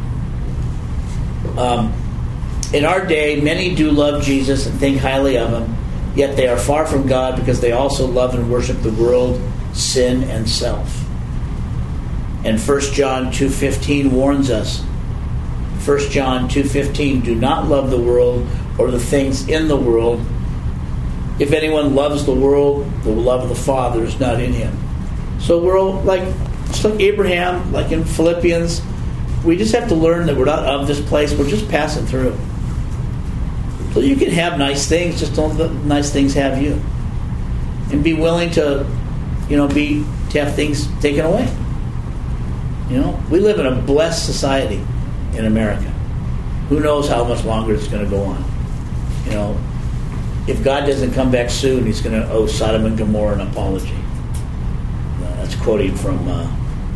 um, in our day, many do love Jesus and think highly of Him, yet they are far from God because they also love and worship the world, sin, and self. And First John two fifteen warns us, First John two fifteen, do not love the world or the things in the world. If anyone loves the world, the love of the Father is not in him. So we're all like, just like Abraham, like in Philippians, we just have to learn that we're not of this place, we're just passing through. So you can have nice things, just don't let nice things have you. And be willing to, you know, be to have things taken away. You know, we live in a blessed society in America. Who knows how much longer it's going to go on? You know, if God doesn't come back soon, he's going to owe Sodom and Gomorrah an apology. Uh, that's quoting from uh,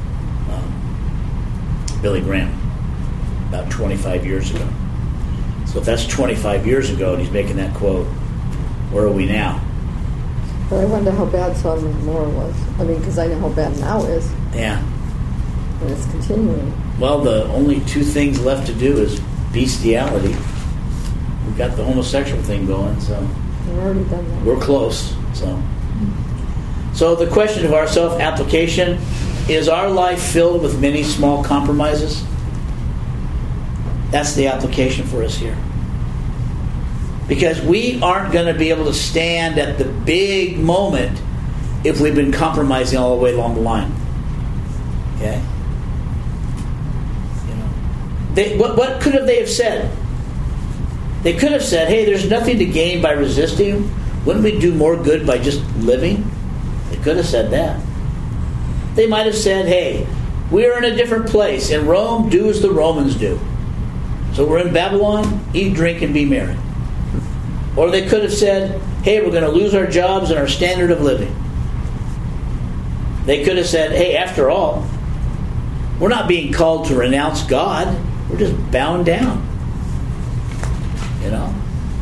um, Billy Graham about twenty-five years ago. So if that's twenty-five years ago and he's making that quote, where are we now? But I wonder how bad Sodom and Gomorrah was. I mean, because I know how bad now is. Yeah. And it's continuing. Well, the only two things left to do is bestiality. We've got the homosexual thing going, so We've already done that. we're close. So, so the question of our self-application, is our life filled with many small compromises? That's the application for us here. Because we aren't going to be able to stand at the big moment if we've been compromising all the way along the line. Okay? You know, they, what, what could have they have said? They could have said, hey, there's nothing to gain by resisting. Wouldn't we do more good by just living? They could have said that. They might have said, hey, we're in a different place. In Rome, do as the Romans do. So we're in Babylon, eat, drink, and be merry. Or they could have said, hey, we're going to lose our jobs and our standard of living. They could have said, hey, after all, we're not being called to renounce God. We're just bound down. You know?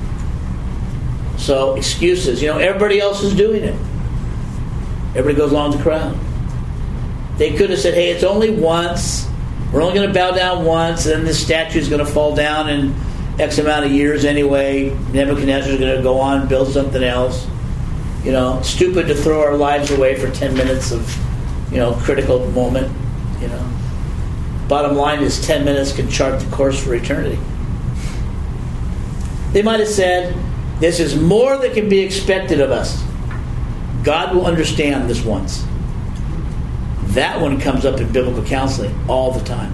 So, excuses. You know, everybody else is doing it. Everybody goes along the crowd. They could have said, hey, it's only once. We're only going to bow down once, and this statue is going to fall down in X amount of years anyway. Nebuchadnezzar is going to go on and build something else. You know, stupid to throw our lives away for ten minutes of, you know, critical moment. You know, bottom line is ten minutes can chart the course for eternity. They might have said, this is more than can be expected of us. God will understand this once. That one comes up in biblical counseling all the time.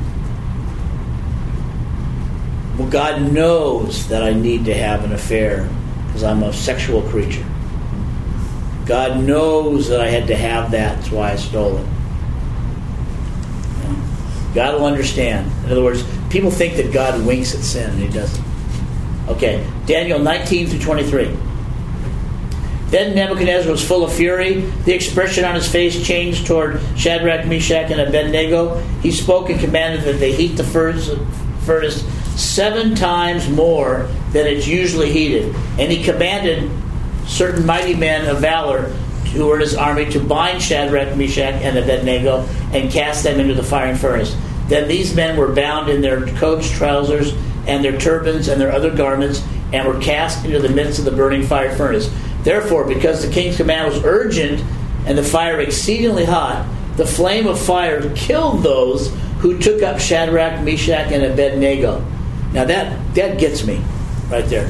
Well, God knows that I need to have an affair because I'm a sexual creature. God knows that I had to have that. That's why I stole it. You know, God will understand. In other words, people think that God winks at sin, and he doesn't. Okay, Daniel nineteen through twenty-three. Then Nebuchadnezzar was full of fury. The expression on his face changed toward Shadrach, Meshach, and Abednego. He spoke and commanded that they heat the furnace seven times more than it's usually heated. And he commanded certain mighty men of valor who were in his army to bind Shadrach, Meshach, and Abednego and cast them into the fiery furnace. Then these men were bound in their coats, trousers, and their turbans and their other garments, and were cast into the midst of the burning fire furnace. Therefore, because the king's command was urgent and the fire exceedingly hot, the flame of fire killed those who took up Shadrach, Meshach, and Abednego. Now that, that gets me right there.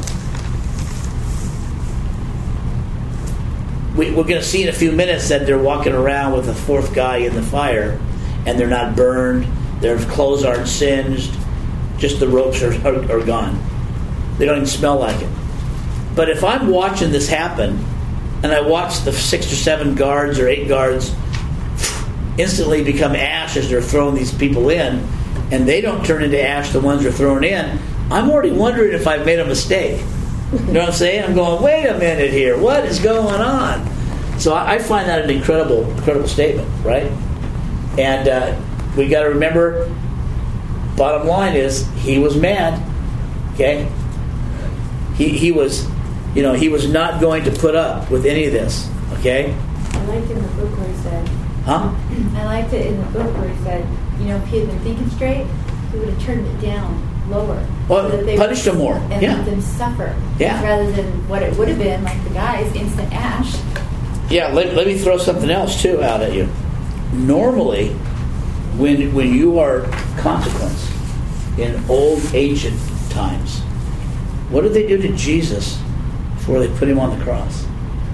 We, we're going to see in a few minutes that they're walking around with a fourth guy in the fire, and they're not burned, their clothes aren't singed, just the ropes are, are, are gone. They don't even smell like it. But if I'm watching this happen, and I watch the six or seven guards or eight guards instantly become ash as they're throwing these people in, and they don't turn into ash, the ones they're thrown in, I'm already wondering if I've made a mistake. You know what I'm saying? I'm going, wait a minute here, what is going on? So I find that an incredible, incredible statement, right? And uh, we got to remember, bottom line is, he was mad. Okay? He he was, you know, he was not going to put up with any of this. Okay? I liked it in the book where he said, Huh? I liked it in the book where he said, you know, if he had been thinking straight, he would have turned it down lower. Well, so that they punished would, them more. And Yeah. let them suffer. Yeah. Rather than what it would have been, like the guys, instant ash. Yeah, let, let me throw something else, too, out at you. Normally, when when you are consequence, in old ancient times. What did they do to Jesus before they put him on the cross?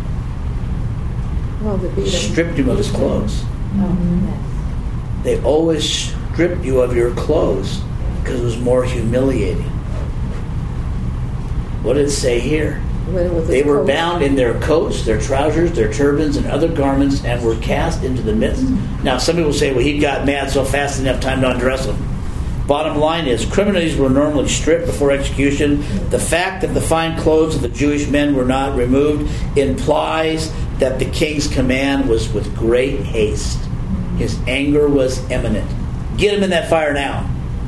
Well, they beat him. Stripped him of his clothes. Oh, yes. They always stripped you of your clothes because it was more humiliating. What did it say here? With They his were coat. bound in their coats, their trousers, their turbans, and other garments, and were cast into the midst. Now, some people say, well, he got mad so fast he didn't have time to undress them. Bottom line is, criminals were normally stripped before execution. The fact that the fine clothes of the Jewish men were not removed implies that the king's command was with great haste. His anger was imminent. Get him in that fire now.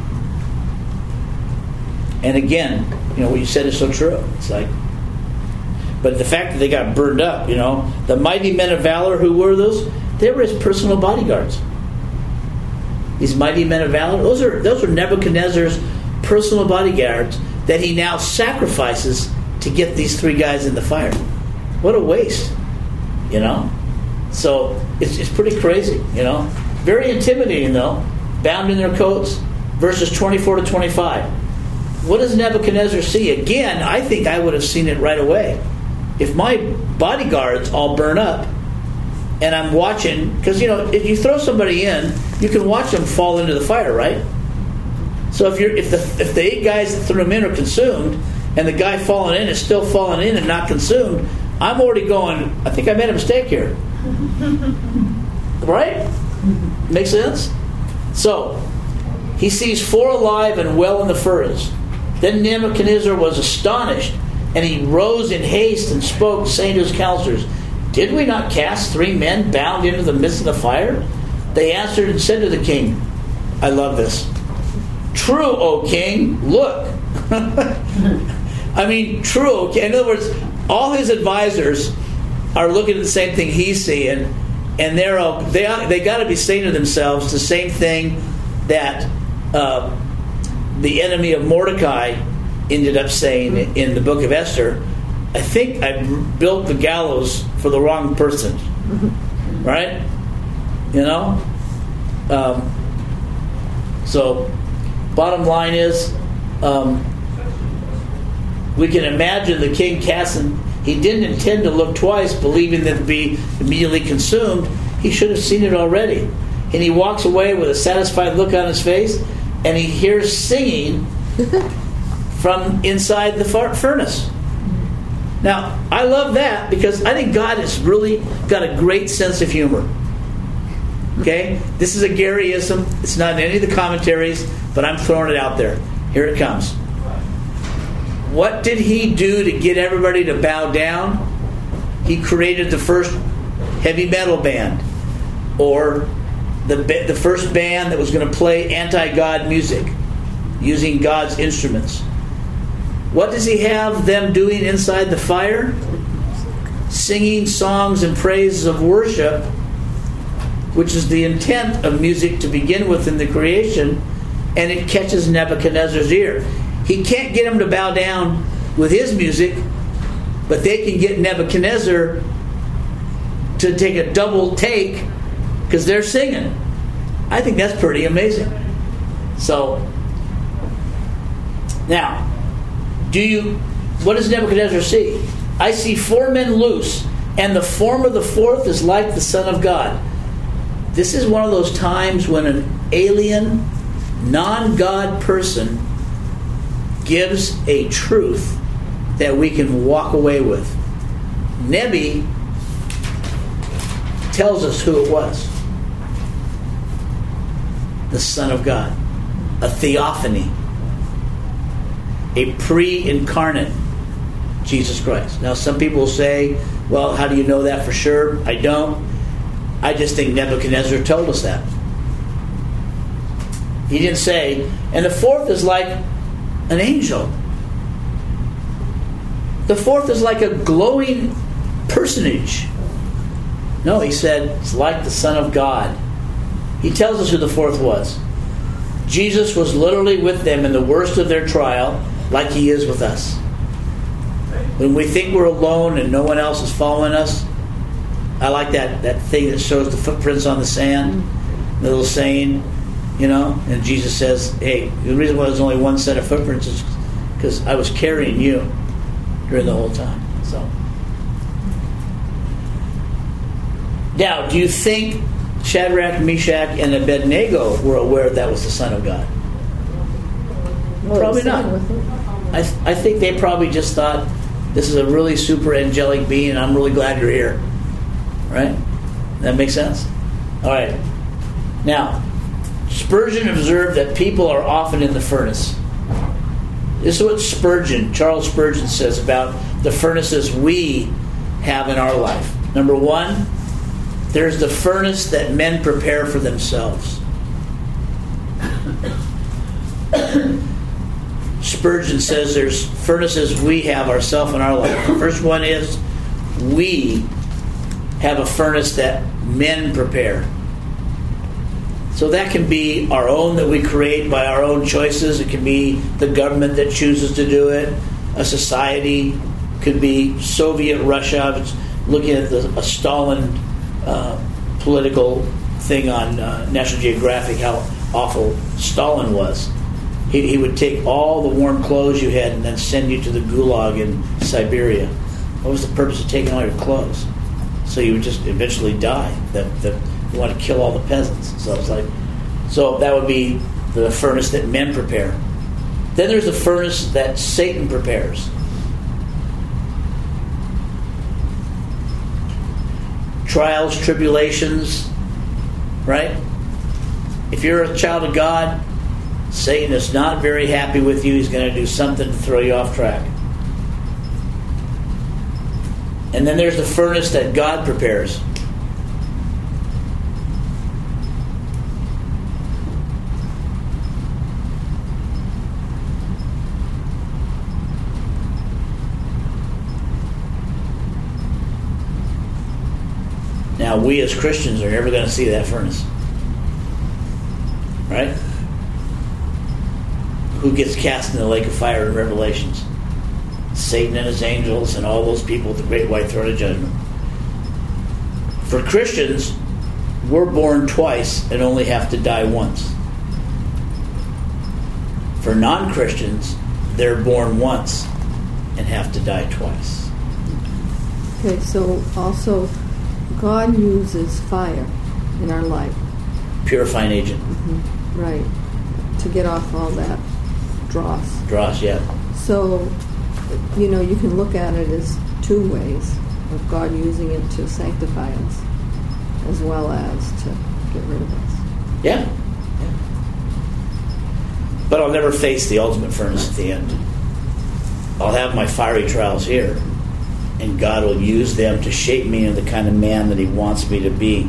And again, you know, what you said is so true. It's like, but the fact that they got burned up, you know, the mighty men of valor, who were those? They were his personal bodyguards. These mighty men of valor, those are those are Nebuchadnezzar's personal bodyguards that he now sacrifices to get these three guys in the fire. What a waste, you know? So it's it's pretty crazy, you know? Very intimidating, though. Bound in their coats, verses twenty-four to twenty-five. What does Nebuchadnezzar see? Again, I think I would have seen it right away. If my bodyguards all burn up, and I'm watching, because, you know, if you throw somebody in, you can watch them fall into the fire, right? So if you're if the if the eight guys that threw them in are consumed, and the guy falling in is still falling in and not consumed, I'm already going, I think I made a mistake here. Right? Makes sense? So, he sees four alive and well in the furnace. Then Nebuchadnezzar was astonished, and he rose in haste and spoke, saying to his counselors, "Did we not cast three men bound into the midst of the fire?" They answered and said to the king, I love this, "True, O king, look." I mean, true, O king. In other words, all his advisors are looking at the same thing he's seeing, and they're all, they they got to be saying to themselves the same thing that uh, the enemy of Mordecai ended up saying in the book of Esther. I think I built the gallows for the wrong person, right? You know. Um, so, bottom line is, um, we can imagine the king casting. He didn't intend to look twice, believing that to be immediately consumed. He should have seen it already. And he walks away with a satisfied look on his face, and he hears singing from inside the furnace. Now, I love that because I think God has really got a great sense of humor. Okay? This is a Garyism. It's not in any of the commentaries, but I'm throwing it out there. Here it comes. What did he do to get everybody to bow down? He created the first heavy metal band, or the the first band that was going to play anti-God music using God's instruments. What does he have them doing inside the fire? Singing songs and praises of worship, which is the intent of music to begin with in the creation, and it catches Nebuchadnezzar's ear. He can't get him to bow down with his music, but they can get Nebuchadnezzar to take a double take because they're singing. I think that's pretty amazing. So, now, do you? What does Nebuchadnezzar see? I see four men loose, and the form of the fourth is like the Son of God. This is one of those times when an alien, non-God person gives a truth that we can walk away with. Nebi tells us who it was. The Son of God. A theophany. A pre-incarnate Jesus Christ. Now, some people will say, well, how do you know that for sure? I don't. I just think Nebuchadnezzar told us that. He didn't say, and the fourth is like an angel. The fourth is like a glowing personage. No, he said, it's like the Son of God. He tells us who the fourth was. Jesus was literally with them in the worst of their trial, like he is with us. When we think we're alone and no one else is following us, I like that, that thing that shows the footprints on the sand, the little saying, You know, and Jesus says, hey, the reason why there's only one set of footprints is because I was carrying you during the whole time. So, now, do you think Shadrach, Meshach, and Abednego were aware that was the Son of God? Well, Probably it's not. sitting with them. I, th- I think they probably just thought, this is a really super angelic being, and I'm really glad you're here. Right? That makes sense? All right. Now, Spurgeon observed that people are often in the furnace. This is what Spurgeon, Charles Spurgeon, says about the furnaces we have in our life. Number one, there's the furnace that men prepare for themselves. Spurgeon says there's furnaces we have ourselves in our life. The first one is we have a furnace that men prepare. So that can be our own that we create by our own choices. It can be the government that chooses to do it. A society could be Soviet Russia. I was looking at the, a Stalin uh, political thing on uh, National Geographic, how awful Stalin was. He, he would take all the warm clothes you had and then send you to the gulag in Siberia. What was the purpose of taking all your clothes? So you would just eventually die. That, that you want to kill all the peasants. So it's like, so that would be the furnace that men prepare. Then there's the furnace that Satan prepares. Trials, tribulations, right? If you're a child of God, Satan is not very happy with you. He's going to do something to throw you off track. And then there's the furnace that God prepares. Now, we as Christians are never going to see that furnace. Right? Who gets cast in the lake of fire in Revelations? Satan and his angels and all those people with the great white throne of judgment. For Christians, we're born twice and only have to die once. For non-Christians, they're born once and have to die twice. Okay, so also God uses fire in our life. Purifying agent. Mm-hmm. Right. To get off all that dross. Dross, yeah. So, you know, you can look at it as two ways of God using it to sanctify us as well as to get rid of us. Yeah. yeah. But I'll never face the ultimate furnace at the end. I'll have my fiery trials here, and God will use them to shape me into the kind of man that He wants me to be.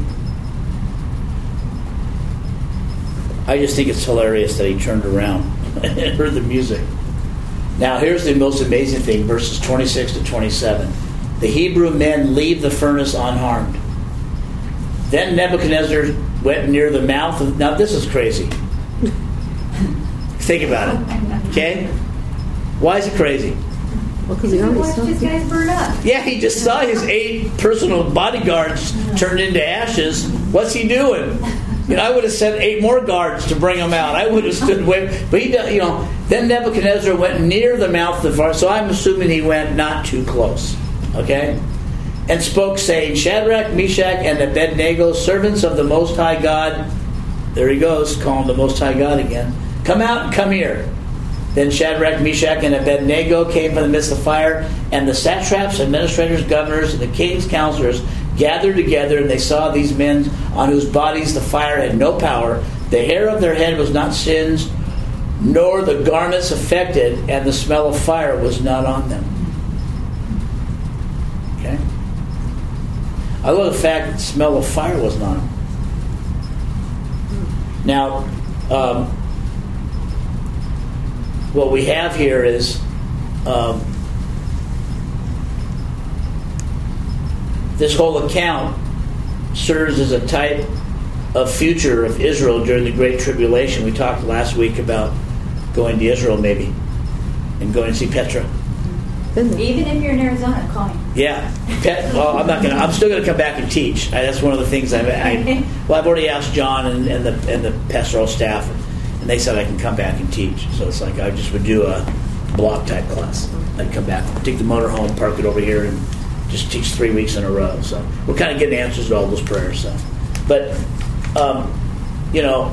I just think it's hilarious that he turned around and heard the music. Now, here's the most amazing thing, verses twenty-six to twenty-seven. The Hebrew men leave the furnace unharmed. Then Nebuchadnezzar went near the mouth of... Now, this is crazy. Think about it. Okay? Why is it crazy? Well, because he already watched saw his guys burn up. Yeah, he just saw his eight personal bodyguards turned into ashes. What's he doing? You know, I would have sent eight more guards to bring him out. I would have stood with... But he, you know, then Nebuchadnezzar went near the mouth of the fire, so I'm assuming he went not too close. Okay? And spoke, saying, Shadrach, Meshach, and Abednego, servants of the Most High God. There he goes, calling the Most High God again. Come out and come here. Then Shadrach, Meshach, and Abednego came from the midst of the fire, and the satraps, administrators, governors, and the king's counselors gathered together, and they saw these men on whose bodies the fire had no power. The hair of their head was not singed, nor the garments affected, and the smell of fire was not on them. Okay? I love the fact that the smell of fire wasn't on them. Now, um, what we have here is um, this whole account serves as a type of future of Israel during the Great Tribulation. We talked last week about going to Israel maybe and going to see Petra. Been there. Even if you're in Arizona, call me. Yeah. Pet, well, I'm not gonna. I'm still gonna come back and teach. I, that's one of the things I've. I, well, I've already asked John and, and the and the pastoral staff, and they said I can come back and teach. So it's like I just would do a block type class. I'd come back, take the motor home, park it over here, and just teach three weeks in a row. So we're kind of getting answers to all those prayers. So, but um, you know.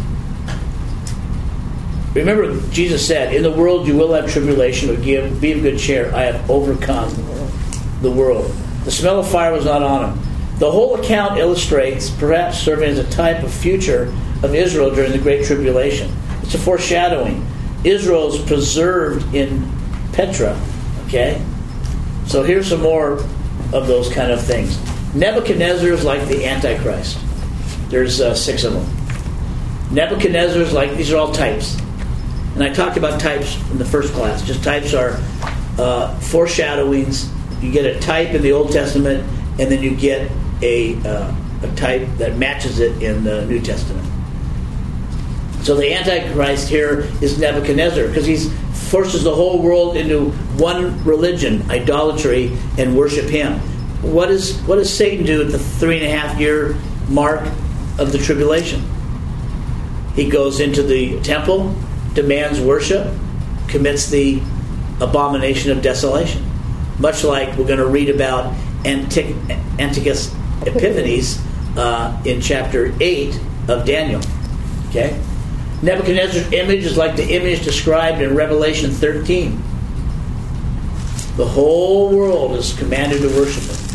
Remember, Jesus said, "In the world you will have tribulation, but give, be of good cheer. I have overcome the world." The smell of fire was not on him. The whole account illustrates, perhaps serving as a type of future of Israel during the Great Tribulation. It's a foreshadowing. Israel is preserved in Petra. Okay? So here's some more of those kind of things. Nebuchadnezzar is like the Antichrist. There's uh, six of them. Nebuchadnezzar is like, these are all types. And I talked about types in the first class. Just types are uh, foreshadowings. You get a type in the Old Testament, and then you get a, uh, a type that matches it in the New Testament. So the Antichrist here is Nebuchadnezzar, because he forces the whole world into one religion, idolatry, and worship him. What is what does Satan do at the three and a half year mark of the tribulation? He goes into the temple, demands worship, commits the abomination of desolation. Much like we're going to read about Antic- Antiochus Epiphanes uh, in chapter eight of Daniel. Okay? Nebuchadnezzar's image is like the image described in Revelation thirteen. The whole world is commanded to worship him.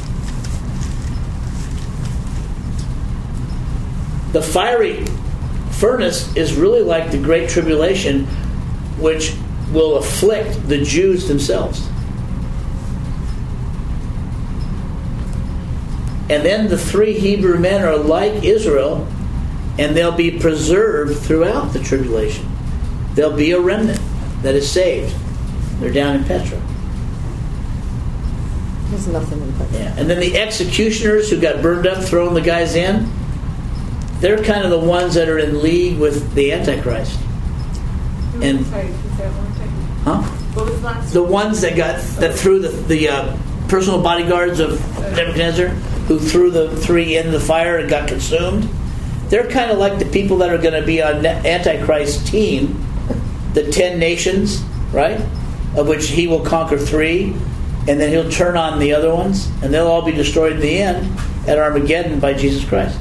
The fiery furnace is really like the Great Tribulation, which will afflict the Jews themselves. And then the three Hebrew men are like Israel, and they'll be preserved throughout the tribulation. There'll be a remnant that is saved. They're down in Petra. There's nothing in Petra. Yeah. And then the executioners who got burned up, throwing the guys in, they're kind of the ones that are in league with the Antichrist. And Sorry, is that one thing? huh? What was the last The ones that got that threw the the uh, personal bodyguards of Nebuchadnezzar, who threw the three in the fire and got consumed. They're kind of like the people that are going to be on Antichrist's team, the ten nations, right? Of which he will conquer three, and then he'll turn on the other ones, and they'll all be destroyed in the end at Armageddon by Jesus Christ.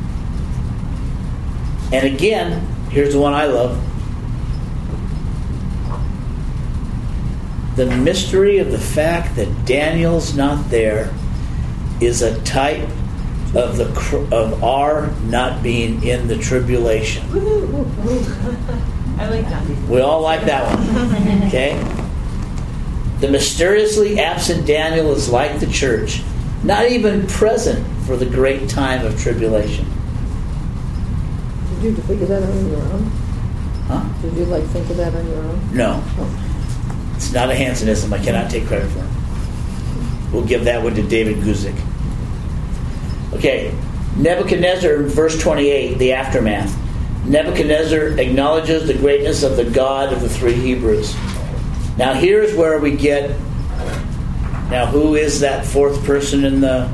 And again, here's the one I love. The mystery of the fact that Daniel's not there is a type of the of our not being in the tribulation. I like that. We all like that one. Okay? The mysteriously absent Daniel is like the church, not even present for the great time of tribulation. Did you figure that out on your own? Huh? Did you like think of that on your own? No. Oh. It's not a Hansenism. I cannot take credit for it. We'll give that one to David Guzik. Okay. Nebuchadnezzar, verse twenty-eight, the aftermath. Nebuchadnezzar acknowledges the greatness of the God of the three Hebrews. Now here's where we get... Now who is that fourth person in the...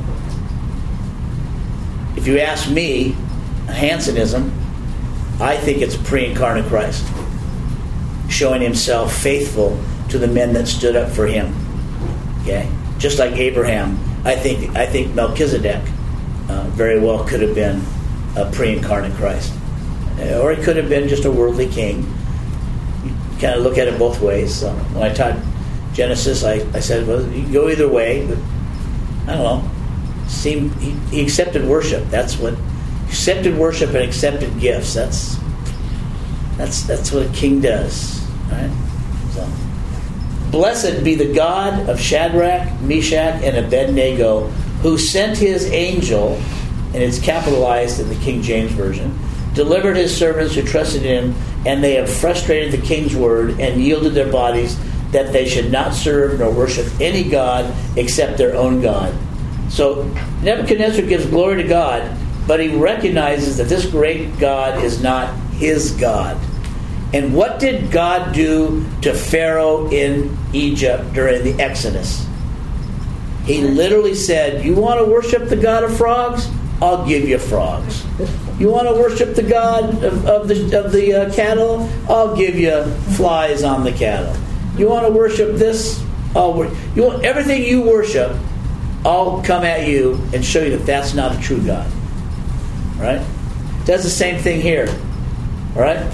If you ask me, Hansenism, I think it's a pre-incarnate Christ, showing himself faithful to the men that stood up for him. Okay, just like Abraham, I think I think Melchizedek uh, very well could have been a pre-incarnate Christ, or he could have been just a worldly king. You kind of look at it both ways. So when I taught Genesis, I, I said, well, you can go either way, but I don't know. Seemed he, he accepted worship. That's what. Accepted worship and accepted gifts. That's that's that's what a king does. Right? So, blessed be the God of Shadrach, Meshach, and Abednego, who sent his angel, and it's capitalized in the King James Version, delivered his servants who trusted in him, and they have frustrated the king's word and yielded their bodies that they should not serve nor worship any god except their own God. So Nebuchadnezzar gives glory to God, but he recognizes that this great God is not his God. And what did God do to Pharaoh in Egypt during the Exodus? He literally said, you want to worship the God of frogs? I'll give you frogs. You want to worship the God of, of the, of the uh, cattle? I'll give you flies on the cattle. You want to worship this? I'll wor- you want everything you worship, I'll come at you and show you that that's not a true God. Right? Does the same thing here. All right?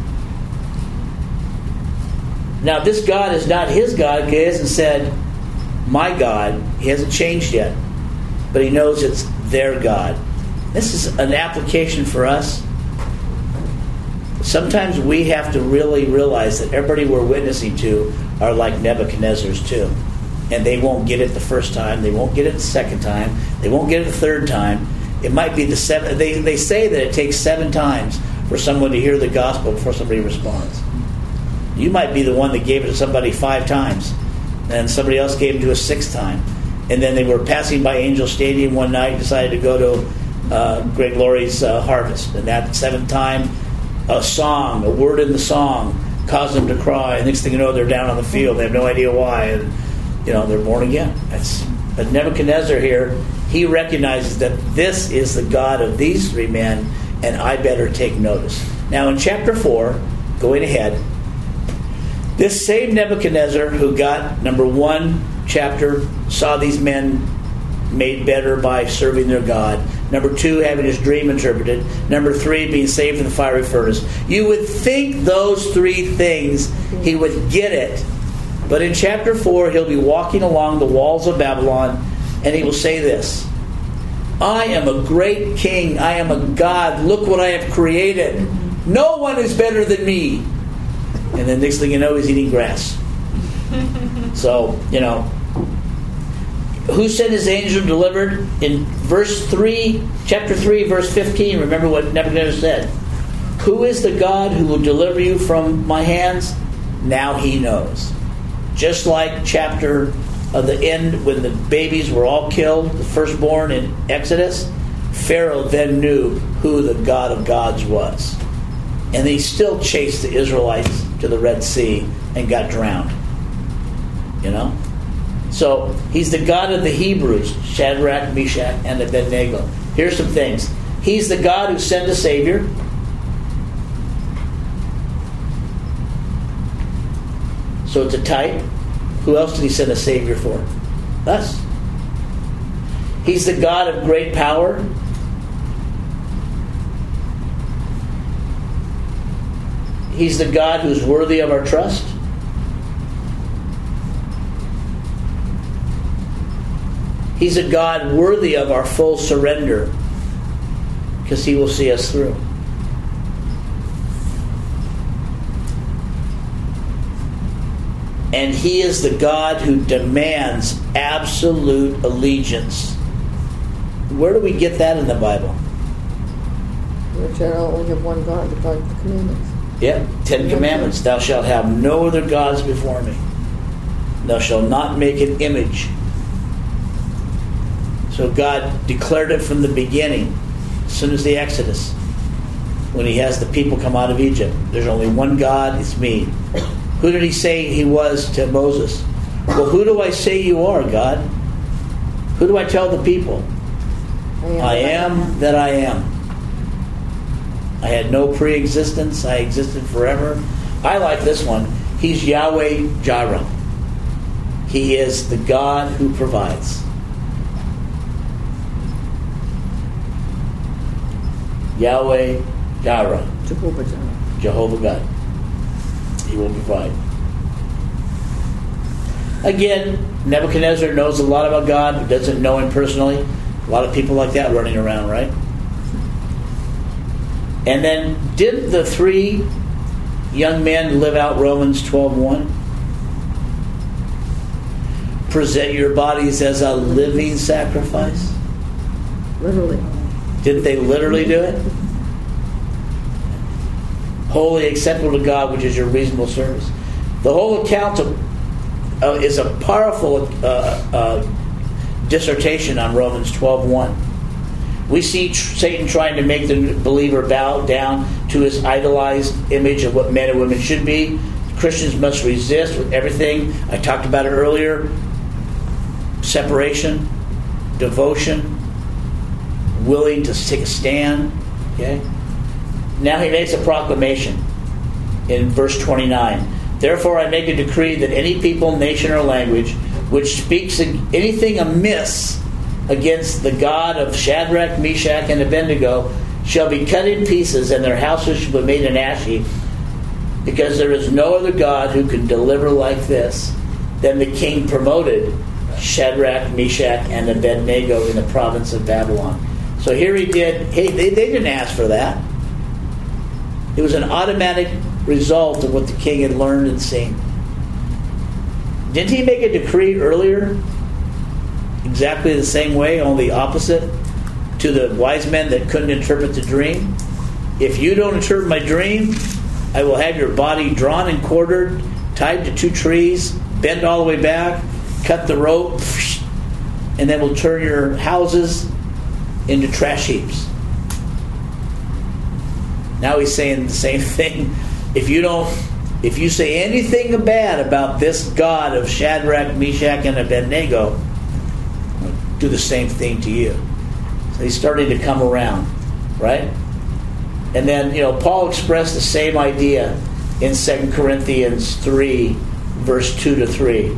Now, this God is not his God. He hasn't said, my God. He hasn't changed yet. But he knows it's their God. This is an application for us. Sometimes we have to really realize that everybody we're witnessing to are like Nebuchadnezzar's too. And they won't get it the first time. They won't get it the second time. They won't get it the third time. It might be the seventh. They, they say that it takes seven times for someone to hear the gospel before somebody responds. You might be the one that gave it to somebody five times. And somebody else gave it to a sixth time. And then they were passing by Angel Stadium one night and decided to go to uh, Greg Laurie's uh, Harvest. And that seventh time, a song, a word in the song, caused them to cry. And next thing you know, they're down on the field. They have no idea why. And, you know, they're born again. That's, but Nebuchadnezzar here, he recognizes that this is the God of these three men, and I better take notice. Now, in chapter four, going ahead, this same Nebuchadnezzar who got, number one, chapter, saw these men made better by serving their God. Number two, having his dream interpreted. Number three, being saved from the fiery furnace. You would think those three things, he would get it. But in chapter four, he'll be walking along the walls of Babylon, and he will say this, I am a great king. I am a God. Look what I have created. No one is better than me. And then next thing you know, he's eating grass. So, you know, who sent his angel delivered? In verse three, chapter three, verse fifteen, remember what Nebuchadnezzar said. Who is the God who will deliver you from my hands? Now he knows. Just like chapter of the end, when the babies were all killed, the firstborn in Exodus, Pharaoh then knew who the God of gods was. And he still chased the Israelites to the Red Sea and got drowned. You know? So, he's the God of the Hebrews, Shadrach, Meshach, and Abednego. Here's some things. He's the God who sent a Savior. So it's a type. Who else did he send a Savior for? Us. He's the God of great power. He's the God who's worthy of our trust. He's a God worthy of our full surrender, because he will see us through. And he is the God who demands absolute allegiance. Where do we get that in the Bible? Which I only have one God, the God of the commandments. Yeah, Ten Commandments. Thou shalt have no other gods before me. Thou shalt not make an image. So God declared it from the beginning, as soon as the Exodus, when he has the people come out of Egypt. There's only one God, it's me. Who did he say he was to Moses? Well, who do I say you are, God? Who do I tell the people? I am, I am that I am. I had no pre-existence. I existed forever. I like this one. He's Yahweh Jireh. He is the God who provides. Yahweh Jireh. Jehovah Jireh. Jehovah God. He will provide. Again, Nebuchadnezzar knows a lot about God, but doesn't know him personally. A lot of people like that running around, right? And then, did the three young men live out Romans twelve one? Present your bodies as a living sacrifice. Literally. Didn't they literally do it? Holy, acceptable to God, which is your reasonable service. The whole account of, uh, is a powerful uh, uh, dissertation on Romans twelve one. We see tr- Satan trying to make the believer bow down to his idolized image of what men and women should be. Christians must resist with everything. I talked about it earlier. Separation, devotion, willing to take a stand. Okay. Now he makes a proclamation in verse twenty-nine. Therefore I make a decree that any people, nation, or language which speaks anything amiss against the God of Shadrach, Meshach, and Abednego shall be cut in pieces, and their houses shall be made an ashy, because there is no other God who can deliver like this. Then the king promoted Shadrach, Meshach, and Abednego in the province of Babylon. So here he did. Hey, they, they didn't ask for that. It was an automatic result of what the king had learned and seen. Didn't he make a decree earlier? Exactly the same way, only opposite, to the wise men that couldn't interpret the dream. If you don't interpret my dream, I will have your body drawn and quartered, tied to two trees, bend all the way back, cut the rope, and then we'll turn your houses into trash heaps. Now he's saying the same thing. If you don't, if you say anything bad about this God of Shadrach, Meshach, and Abednego, I'll do the same thing to you. So he's starting to come around, right? And then, you know, Paul expressed the same idea in Second Corinthians three, verse two to three.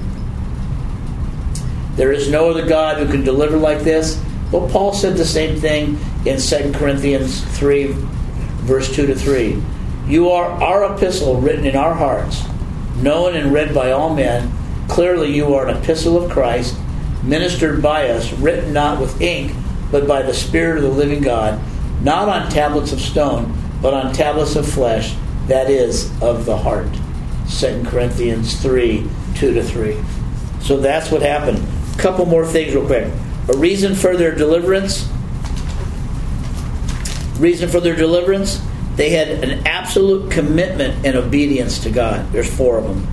There is no other God who can deliver like this. Well, Paul said the same thing in Second Corinthians three, verse two to three. You are our epistle written in our hearts, known and read by all men. Clearly you are an epistle of Christ, ministered by us, written not with ink, but by the Spirit of the living God, not on tablets of stone, but on tablets of flesh, that is, of the heart. Second Corinthians three, two to three. So that's what happened. A couple more things real quick. A reason for their deliverance. Reason for their deliverance. They had an absolute commitment and obedience to God. There's four of them.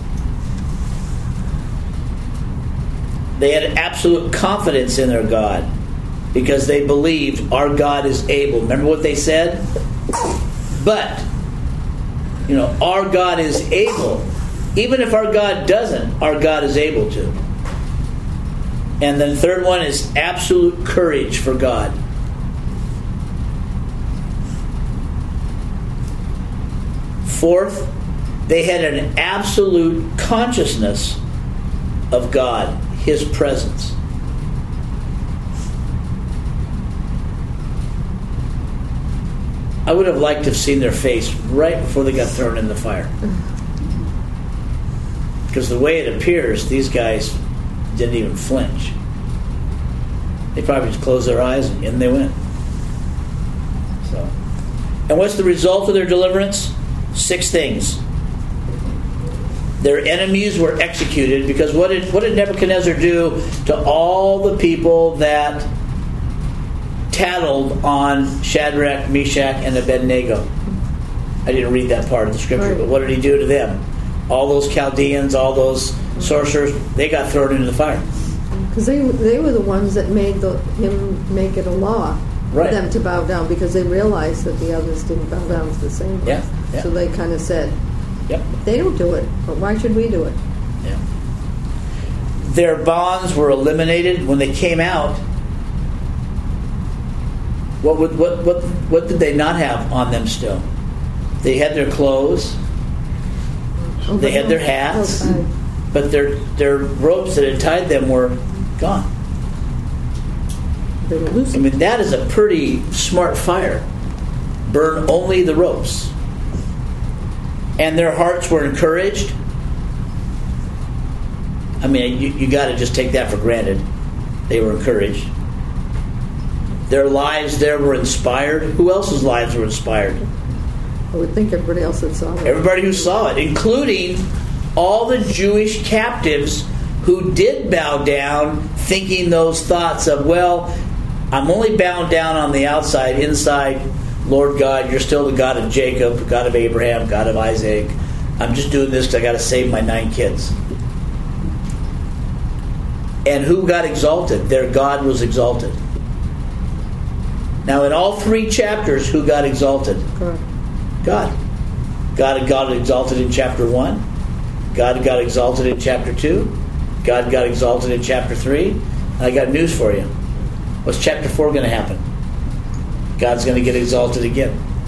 They had absolute confidence in their God because they believed our God is able. Remember what they said? But, you know, our God is able. Even if our God doesn't, our God is able to. And then the third one is absolute courage for God. Fourth, they had an absolute consciousness of God, His presence. I would have liked to have seen their face right before they got thrown in the fire. Because the way it appears, these guys didn't even flinch. They probably just closed their eyes and in they went. So, and what's the result of their deliverance? Six things. Their enemies were executed, because what did what did Nebuchadnezzar do to all the people that tattled on Shadrach, Meshach, and Abednego? I didn't read that part of the scripture, right. But what did he do to them? All those Chaldeans, all those sorcerers, they got thrown into the fire. Because they they were the ones that made the, him make it a law right. for them to bow down, because they realized that the others didn't bow down to the same way. Yeah, yeah. So they kind of said, yep. They don't do it, but why should we do it? Yeah. Their bonds were eliminated when they came out. What would what what what did they not have on them still? They had their clothes. Oh, they had their hats, oh, but their their ropes that had tied them were gone. They were loose. I mean, that is a pretty smart fire. Burn only the ropes. And their hearts were encouraged. I mean, you, you got to just take that for granted. They were encouraged. Their lives there were inspired. Who else's lives were inspired? I would think everybody else that saw it. Everybody who saw it, including all the Jewish captives who did bow down, thinking those thoughts of, well, I'm only bound down on the outside. Inside, Lord God, you're still the God of Jacob, God of Abraham, God of Isaac. I'm just doing this because I got to save my nine kids. And who got exalted? Their God was exalted. Now, in all three chapters, who got exalted? Correct. God. God got exalted in chapter one. God got exalted in chapter two. God got exalted in chapter three. And I got news for you. What's chapter four going to happen? God's going to get exalted again.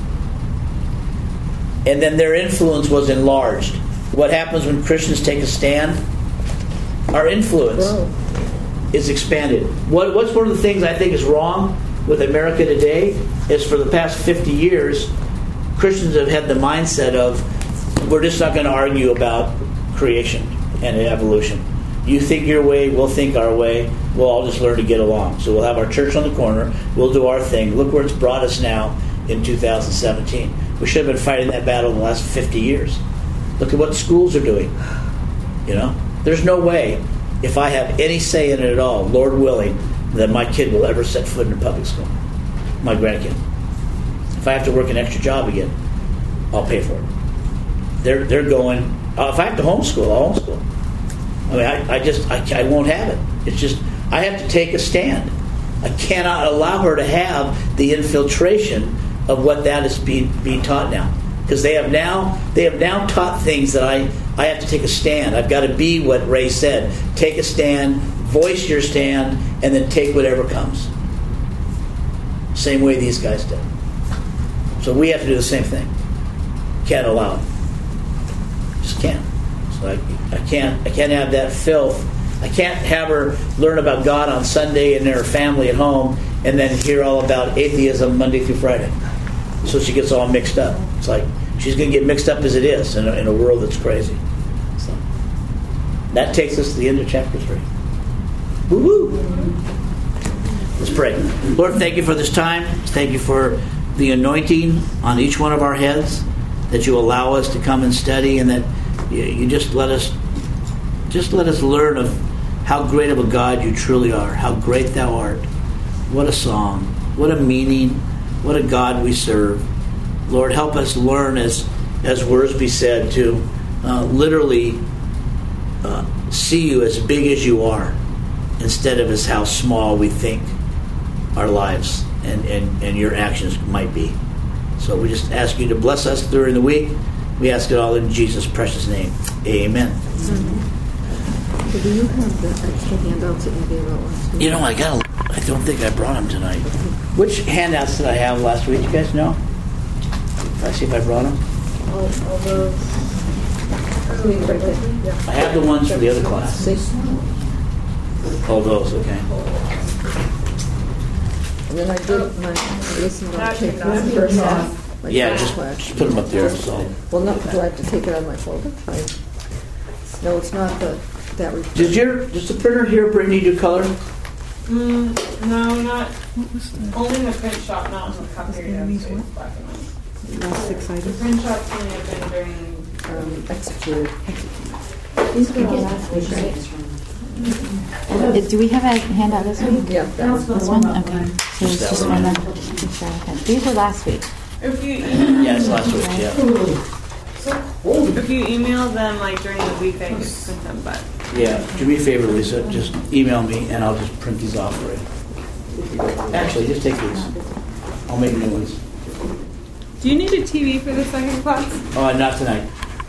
And then their influence was enlarged. What happens when Christians take a stand? Our influence Whoa. is expanded. What, what's one of the things I think is wrong with America today is for the past fifty years, Christians have had the mindset of, we're just not going to argue about creation and evolution. You think your way, we'll think our way. We'll all just learn to get along. So we'll have our church on the corner. We'll do our thing. Look where it's brought us now in two thousand seventeen. We should have been fighting that battle in the last fifty years. Look at what schools are doing. You know, there's no way, if I have any say in it at all, Lord willing, that my kid will ever set foot in a public school. My grandkid. If I have to work an extra job again, I'll pay for it. They're they're going. Uh, if I have to homeschool, I'll homeschool. I mean, I, I just I, I won't have it. It's just I have to take a stand. I cannot allow her to have the infiltration of what that is being being taught now, because they have now they have now taught things that I I have to take a stand. I've got to be what Ray said: take a stand, voice your stand, and then take whatever comes. Same way these guys did. So we have to do the same thing. Can't allow it. Just can't. So I, I can't I can't have that filth. I can't have her learn about God on Sunday and her family at home and then hear all about atheism Monday through Friday. So she gets all mixed up. It's like she's going to get mixed up as it is in a, in a world that's crazy. So that takes us to the end of chapter three. Woo-hoo! Let's pray. Lord, thank you for this time. Thank you for the anointing on each one of our heads, that you allow us to come and study, and that you just let us just let us learn of how great of a God you truly are, how great thou art. What a song, what a meaning, what a God we serve. Lord, help us learn, as as Worsby said, to uh, literally uh, see you as big as you are, instead of as how small we think our lives and, and, and your actions might be. So we just ask you to bless us during the week. We ask it all in Jesus' precious name. Amen. Mm-hmm. So do you have the extra handouts that you gave out last week? You know, I got. A, I don't think I brought them tonight. Which handouts did I have last week? You guys know? Let's see if I brought them. All, all those. I have the ones for the other class. Six. Oh, those. Okay. And then I did my listen on Actually, tape that's first first off. my Yeah, first just, class. just put them up there. So. Well, no, do I have to take it out of my folder? I, no, it's not the that report. Did your does the printer here, Brittany, do color? Mm, no, not. Only in the print shop, not in the copier. Yeah, it's black and white. Last six The items. print shop's only open during. Um, executed. These were all last week, right? Uh, Do we have a handout this week? Yeah, that was This one? Okay. So it's that just one. one that. Okay. These were last week. If you email, Yeah, it's last week. Yeah. if you email them like during the week, I can print them. But Yeah. Do me a favor, Lisa. Just email me, and I'll just print these off for you. Actually, just take these. I'll make new ones. do you need a T V for the second class? Oh, not tonight.